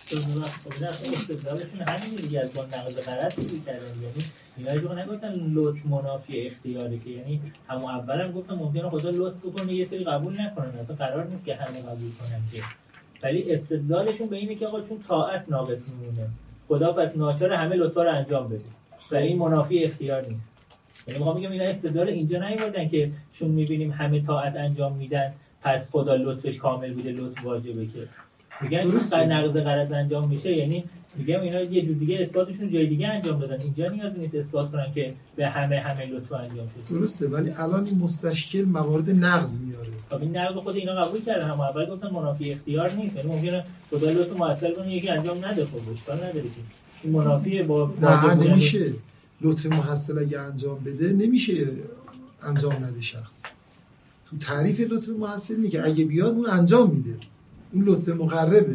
استدلالشون همین دیگه از با نقض غلط دیگه کردن. یعنی اینا جو نگفتن لطف منافی اختیاری، که یعنی همون اولم گفتم ممکنه خدا لطف بکنه یه سری قبول نکنن، اصلا قرار نیست که همه قبول کنن که، ولی استدلالشون به اینه که آقا چون طاعت ناقص میمونه خدا پس ناچار همه لطفا رو انجام بده و این منافی اختیار نیست. یعنی میخوام بگم اینا استدلال اینجا نیوردن که چون میبینیم همه طاعت انجام میدن پس خدا لطفش کامل بوده لطف واجبه، که میگن درست نقض غرض انجام میشه. یعنی میگم اینا یه جور دیگه اثباتشون جای دیگه انجام دادن، اینجا نیاز نیست اثبات کنن که به همه همه لطف انجام شده. درسته، ولی الان این مستشکل موارد نقض میاره. خب این نقض خود اینا قبول کردن، هم اول گفتن منافی اختیار نیست، یعنی ممکنه خدا لطف موصل کنه یکی انجام نده، خب اشکال نداره که این منافی با نه نمیشه. لطف محصل اگه انجام بده نمیشه انجام نده شخص. تو تعریف لطف محصل اینه که اگه بیاد اون انجام میده، اون لطف مقربه.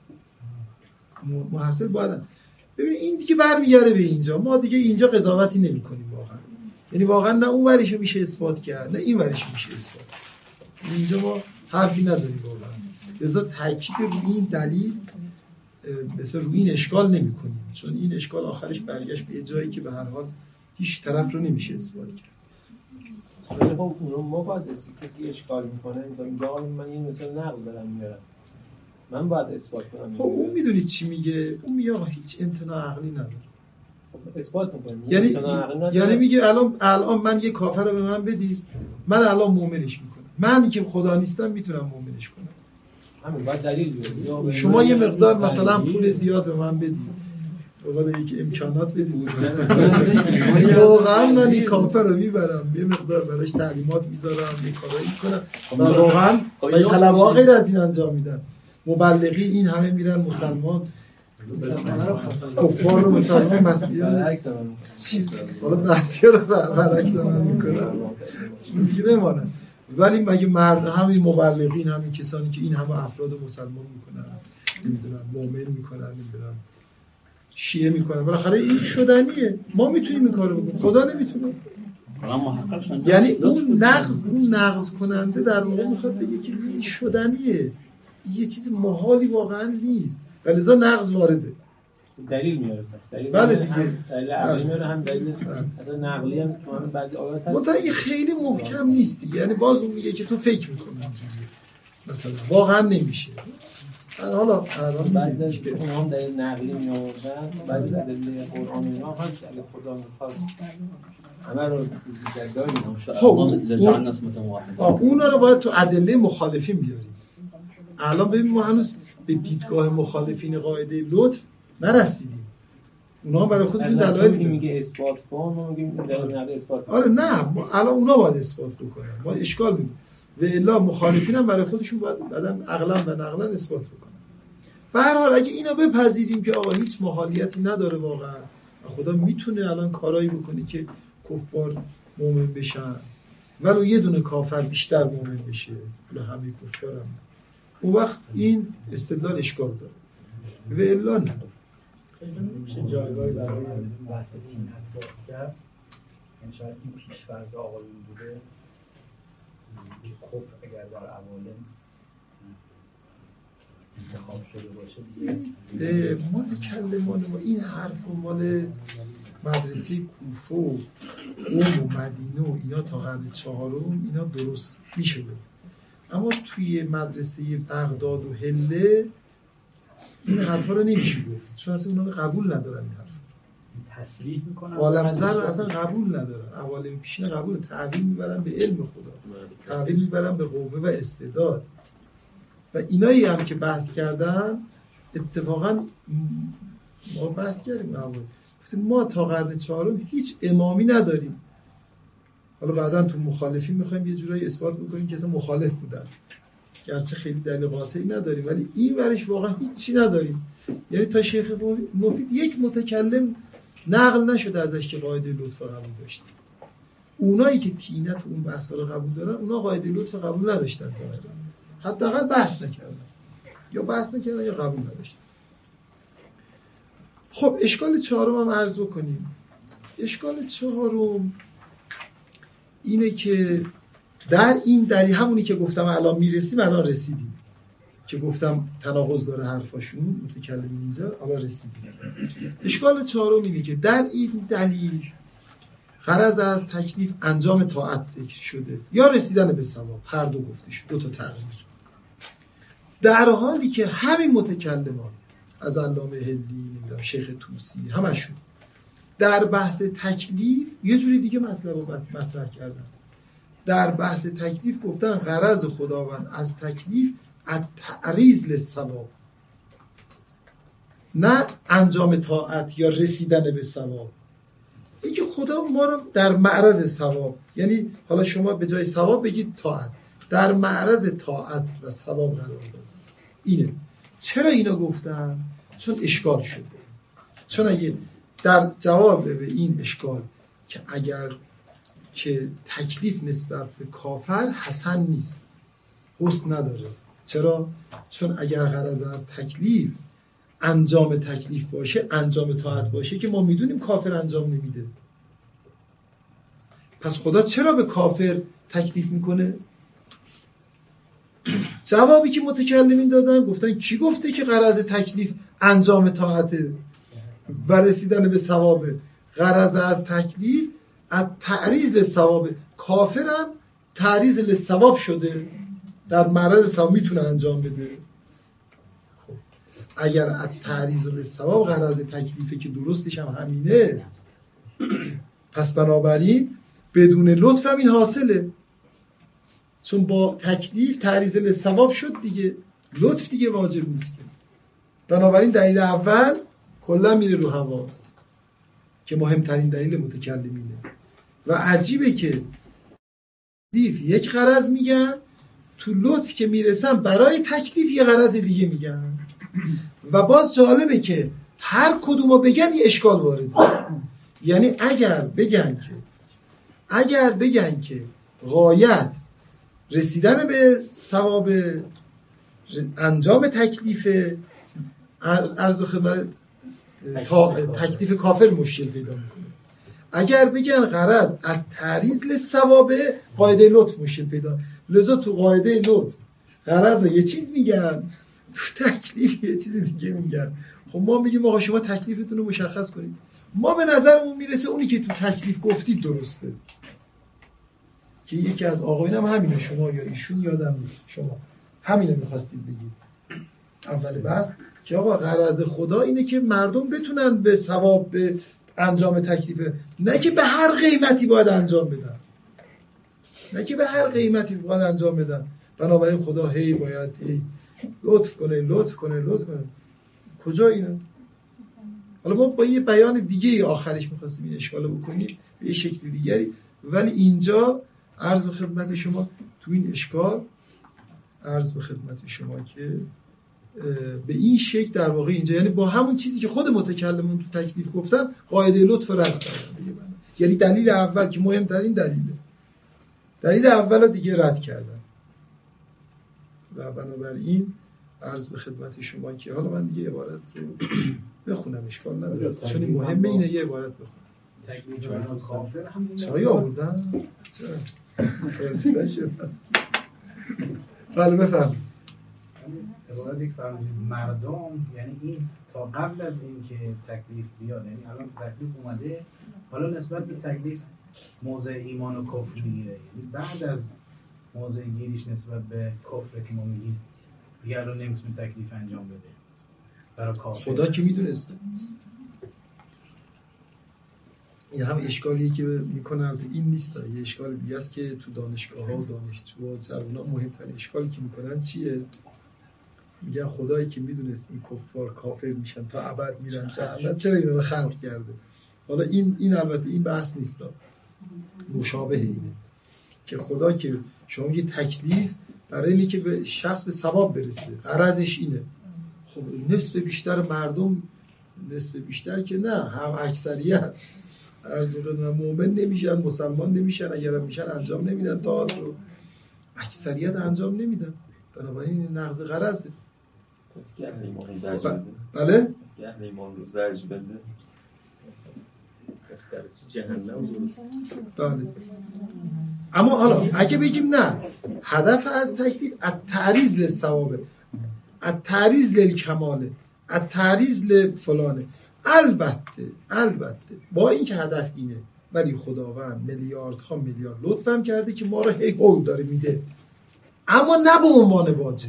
محصل باید ببینید این دیگه برمیگرده به اینجا، ما دیگه اینجا قضاوتی نمی کنیم واقعا. یعنی واقعا نه اون وریشو میشه اثبات کرد نه این وریشو میشه اثبات کرد. اینجا ما حرفی نداریم واقعا. لذا تاکید روی این دلیل مثلا روی این اشکال نمی کنیم، چون این اشکال آخرش برگشت به جایی که به هر حال هیچ طرف رو نمیشه اثبات کرد. ولی خب ما باید کسی اشکال میکنه اینجا من این مثلا نقض دارم میارم، من باید اثبات کنم. خب اون میدونید چی میگه؟ اون میگه آقا هیچ امتناع عقلی نداره. خب اثبات میکنه. یعنی یعنی میگه الان الان من یه کافر رو به من بدید، من الان مؤمنش میکنم. من که خدا نیستم میتونم مؤمنش کنم. همین باید دلیل بیارید. شما یه مقدار مثلا پول زیاد به من بدید، واقعا یک امکانات بدید. واقعا من این کافر رو میبرم یه مقدار براش تعلیمات میذارم یه کارایی میکنم و واقعا به طلبه غیر از این انجام میدن. مبلغین این همه میرن مسلمان کفار رو مسلمان مسیح حالا بحثی رو برعکس من میکنم دیگه بمانم. ولی مگه مرد همین مبلغین همین کسانی که این همه افراد مسلمان میکنن نمیدونم مؤمن میکنن نمیدونم شیعه میکنن بالاخره این شدنیه. ما میتونیم این کارو بکنیم خدا نمیتونه. یعنی اون نقض اون نقض کننده در واقع میخواد بگه که این شدنیه یه چیز محالی واقعا نیست ولی لذا نقض وارده. دلیل میاره پس دلیل بله دیگه هم دلیل عقلی میاره هم دلیل اصلا نقلی هم تو همین بعضی آیات هست متأ خیلی محکم نیست دیگه. یعنی باز اون میگه که تو فکر میکنی مثلا واقعا نمیشه. حالا الان بعضی از اونها هم دلیل نقلی می آوردن بعضی دلیل قرآن اینا هست اگه خدا میخواد همه رو چیز جدایی خب اونا رو باید تو ادله مخالفین بیاریم. الان ببین ما هنوز به دیدگاه مخالفین قاعده لطف نرسیدیم. اونا برای خودشون دلایل میگه اثبات کن ما میگیم دلیل نقلی اثبات کن. آره نه الان اونا باید اثبات بکنن ما اشکال میگیم و الا مخالفین هم برای خودشون باید بعدن عقلا و نقلا اثبات بکنن. به هر حال اگه اینا بپذیریم که آقا هیچ محالیتی نداره واقعا و خدا میتونه الان کارایی بکنه که کفار مؤمن بشن ولو یه دونه کافر بیشتر مؤمن بشه حالا همه کفار هم اون وقت این استدلال اشکال داره و الا نه. میشه جایگاهی برای بحث تینت باز کرد. یعنی شاید این پیش‌فرض آقایون بوده که کفر اگر در اوالم انتخاب شده باشه دیگه متکلمان ما این حرف مال مدرسه کوفه و قم و مدینه و اینا تا قرن چهارم اینا درست میشه بود. اما توی مدرسه بغداد و هله این حرفا رو نمیشه گفت چون اصلا اونا قبول ندارن این حرف. تصریح میکنن عالم زر اصلا قبول ندارن. عوالم پیشین قبول تعویل میبرن به علم خدا تعویل میبرن به قوه و استعداد و اینایی هم که بحث کردن اتفاقا ما بحث کردیم گفتیم ما تا قرن چهارم هیچ امامی نداریم. حالا بعداً تو مخالفین میخوایم یه جورایی اثبات بکنیم که اصلا مخالف بودن گرچه خیلی دلیل قاطعی نداریم ولی این ورش واقعا هیچی نداریم. یعنی تا شیخ مفید یک متکلم نقل نشده ازش که قاعده لطف قبول داشت. اونایی که تینت اون بحثا رو قبول دارن اونا قاعده لطف قبول نداشتن ظاهرا حداقل بحث نکردن یا بحث نکردن یا قبول نداشتن. خب اشکال چهارم هم عرض بکنیم. اشکال چهارم اینه که در این دلیل همونی که گفتم الان میرسیم الان رسیدیم که گفتم تناقض داره حرفاشون متکلمین اینجا الان رسیدیم. اشکال چهارم اینه که در این دلیل غرض از تکلیف انجام طاعت ذکر شده یا رسیدن به ثواب هر دو گفته شد دو تا تغییر در حالی که همین متکلمان از علامه هندی نمیدونم شیخ طوسی همشون در بحث تکلیف یه جوری دیگه مطلب رو مطرح کردن. در بحث تکلیف گفتن غرض خداوند از تکلیف التعریض للثواب نه انجام طاعت یا رسیدن به ثواب. این که خدا ما رو در معرض ثواب یعنی حالا شما به جای ثواب بگید طاعت در معرض طاعت و ثواب قرار داد. اینه چرا اینا گفتن؟ چون اشکال شده. چون اگه در جواب به این اشکال که اگر که تکلیف نسبت به کافر حسن نیست حسن نداره. چرا؟ چون اگر غرض از تکلیف انجام تکلیف باشه انجام طاعت باشه که ما میدونیم کافر انجام نمیده پس خدا چرا به کافر تکلیف میکنه؟ جوابی که متکلمین دادن گفتن کی گفته که غرض تکلیف انجام طاعته و رسیدن به ثوابه؟ غرض از تکلیف از تعریض للثواب کافرم تعریض للثواب شده در معرض ثواب میتونه انجام بده. خب اگر از تعریض للثواب غرض تکلیفه که درستش هم همینه پس بنابراین بدون لطف هم این حاصله چون با تکلیف تعریض للثواب شد دیگه لطف دیگه واجب نیست که. بنابراین دلیل اول کلا میره رو هوا که مهمترین دلیل متکلمینه. و عجیبه که تکلیف یک غرض میگن، تو لطف که میرسن برای تکلیف یه غرض دیگه میگن. و باز جالبه که هر کدومو بگن یه اشکال وارده. یعنی اگر بگن که اگر بگن که غایت رسیدن به ثواب انجام تکلیف عرض و خدمت تکلیف کافر مشکل پیدا میکنه، اگر بگن غرض التعریض للثواب قاعده لطف مشکل پیدا، لذا تو قاعده لطف غرض یه چیز میگن، تو تکلیف یه چیز دیگه میگن. خب ما میگیم آقا شما تکلیفتون رو مشخص کنید. ما به نظرمون میرسه اونی که تو تکلیف گفتید درسته، که یکی از آقایون هم همینه، شما یا ایشون یادم نیست، شما همینه میخواستید بگید اول بحث، که آقا غرض خدا اینه که مردم بتونن به ثواب به انجام تکلیف، نه که به هر قیمتی باید انجام بدن، نه که به هر قیمتی باید انجام بدن. بنابراین خدا هی باید هی لطف کنه لطف کنه لطف کنه. کجا اینه؟ حالا ما با یه بیان دیگه آخرش می‌خواستیم این اشکال رو بکنیم به یه شکل دیگری، ولی اینجا عرض به خدمت شما تو این اشکال عرض به خدمت شما که به این شکل در واقع اینجا، یعنی با همون چیزی که خود متکلمون تو تکلیف گفتن قاعده لطف رد کردن. یعنی دلیل اول که مهمترین دلیله، دلیل اول رو دیگه رد کردن. و بنابراین عرض به خدمت شما که حالا من دیگه عبارت رو بخونم، اشکال نداره، چون این مهمه اینه یه عبارت بخونم. چای آوردن؟ چرا؟ بله بفهم. عبارت یک فرمودید مردم، یعنی این تا قبل از این که تکلیف بیاد، یعنی الان تکلیف اومده، حالا نسبت به تکلیف موضع ایمان و کفر میگیره، یعنی بعد از موضع گیریش نسبت به کفر که ما میگیم دیگه الان نمیتونه تکلیف انجام بده برای کافر. خدا که میدونسته. این هم اشکالیه که میکنن، این نیست، یه اشکال دیگه است که تو دانشگاه ها و دانشجو و جوونا مهمترین اشکالی که میکنن چیه؟ میگن خدایی که میدونست این کفار کافر میشن تا ابد میرن جهنم، چرا اینا رو خلق کرده؟ حالا این این البته این بحث نیست، مشابه اینه که خدا که شما یه تکلیف برای اینه که به شخص به ثواب برسه، غرضش اینه. خب نصف بیشتر مردم، نصف بیشتر که نه، هم اکثریت عرض می‌کنم مؤمن نمیشن، مسلمان نمیشن، اگر هم میشن انجام نمیدن، تا رو اکثریت انجام نمیدن. بنابراین نقض غرضه. پس که اهل ایمان رو زرج بده. بله؟ پس که اهل ایمان رو زرج بده. جهنم بله. اما حالا اگه بگیم نه، هدف از تکلیف التعریض للثواب، التعریض للکمال، التعریض لفلانه، البته البته با این که هدف اینه، ولی خداوند میلیاردها میلیارد لطفم کرده که ما رو هی هول داره میده، اما نه به عنوان واجب.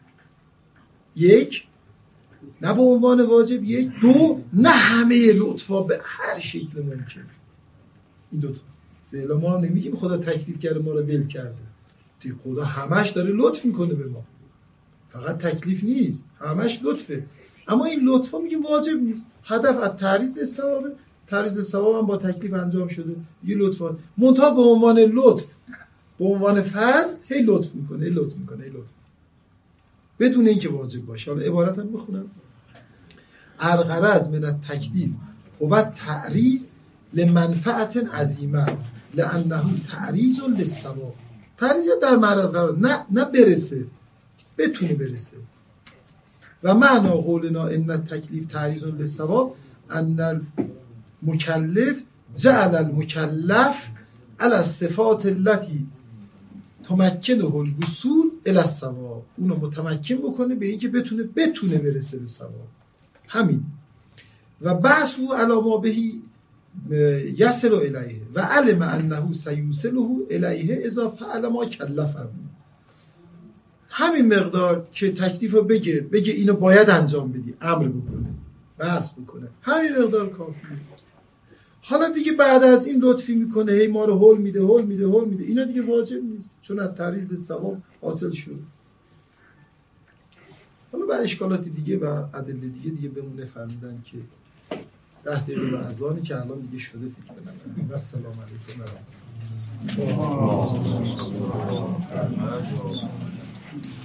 یک، نه به عنوان واجب. یک. دو، نه همه لطفا به هر شکل ممکن. این دوتا فعلا ما نمیگیم خدا تکلیف کرده ما رو ول کرده، دیگه خدا همش داره لطف میکنه به ما، فقط تکلیف نیست، همش لطفه. اما این لطفا میگیم واجب نیست. هدف از تعریض ثواب، تعریض ثواب هم با تکلیف انجام شده، یه لطفا منتها به عنوان لطف، به عنوان فضل هی لطف میکنه، هی لطف میکنه، هی لطف بدون اینکه واجب باشه. حالا عبارت هم بخونم: الغرض من التکلیف هو تعریض لمنفعت عظیمه لانه تعریض للثواب. تعریض در معرض قرار، نه نه برسه، بتونه برسه. و معنا قولنا ان التکلیف تعریض للثواب ان المکلف جعل المکلف علی الصفات التي تمکنه الوصول الی الثواب، اونو متمکن بکنه به اینکه بتونه بتونه برسه به ثواب. همین. و بعثو علی ما بهی یصل الیه و علم انه سیوصله الیه اذا فعل ما کلفه. همین مقدار که تکلیف رو بگه بگه اینو باید انجام بدی، امر بکنه، بحث بکنه، همین مقدار کافیه. حالا دیگه بعد از این لطفی میکنه، هی ما رو هول میده هول میده هول میده، اینا دیگه واجب نیست، چون از تعریض للثواب حاصل شد. حالا بعد اشکالات دیگه و ادله دیگه دیگه بمونه فرمودن که ده دقیقه به اذانی که الان دیگه شده فکر کنم. و السلام علیکم و رحمت الله.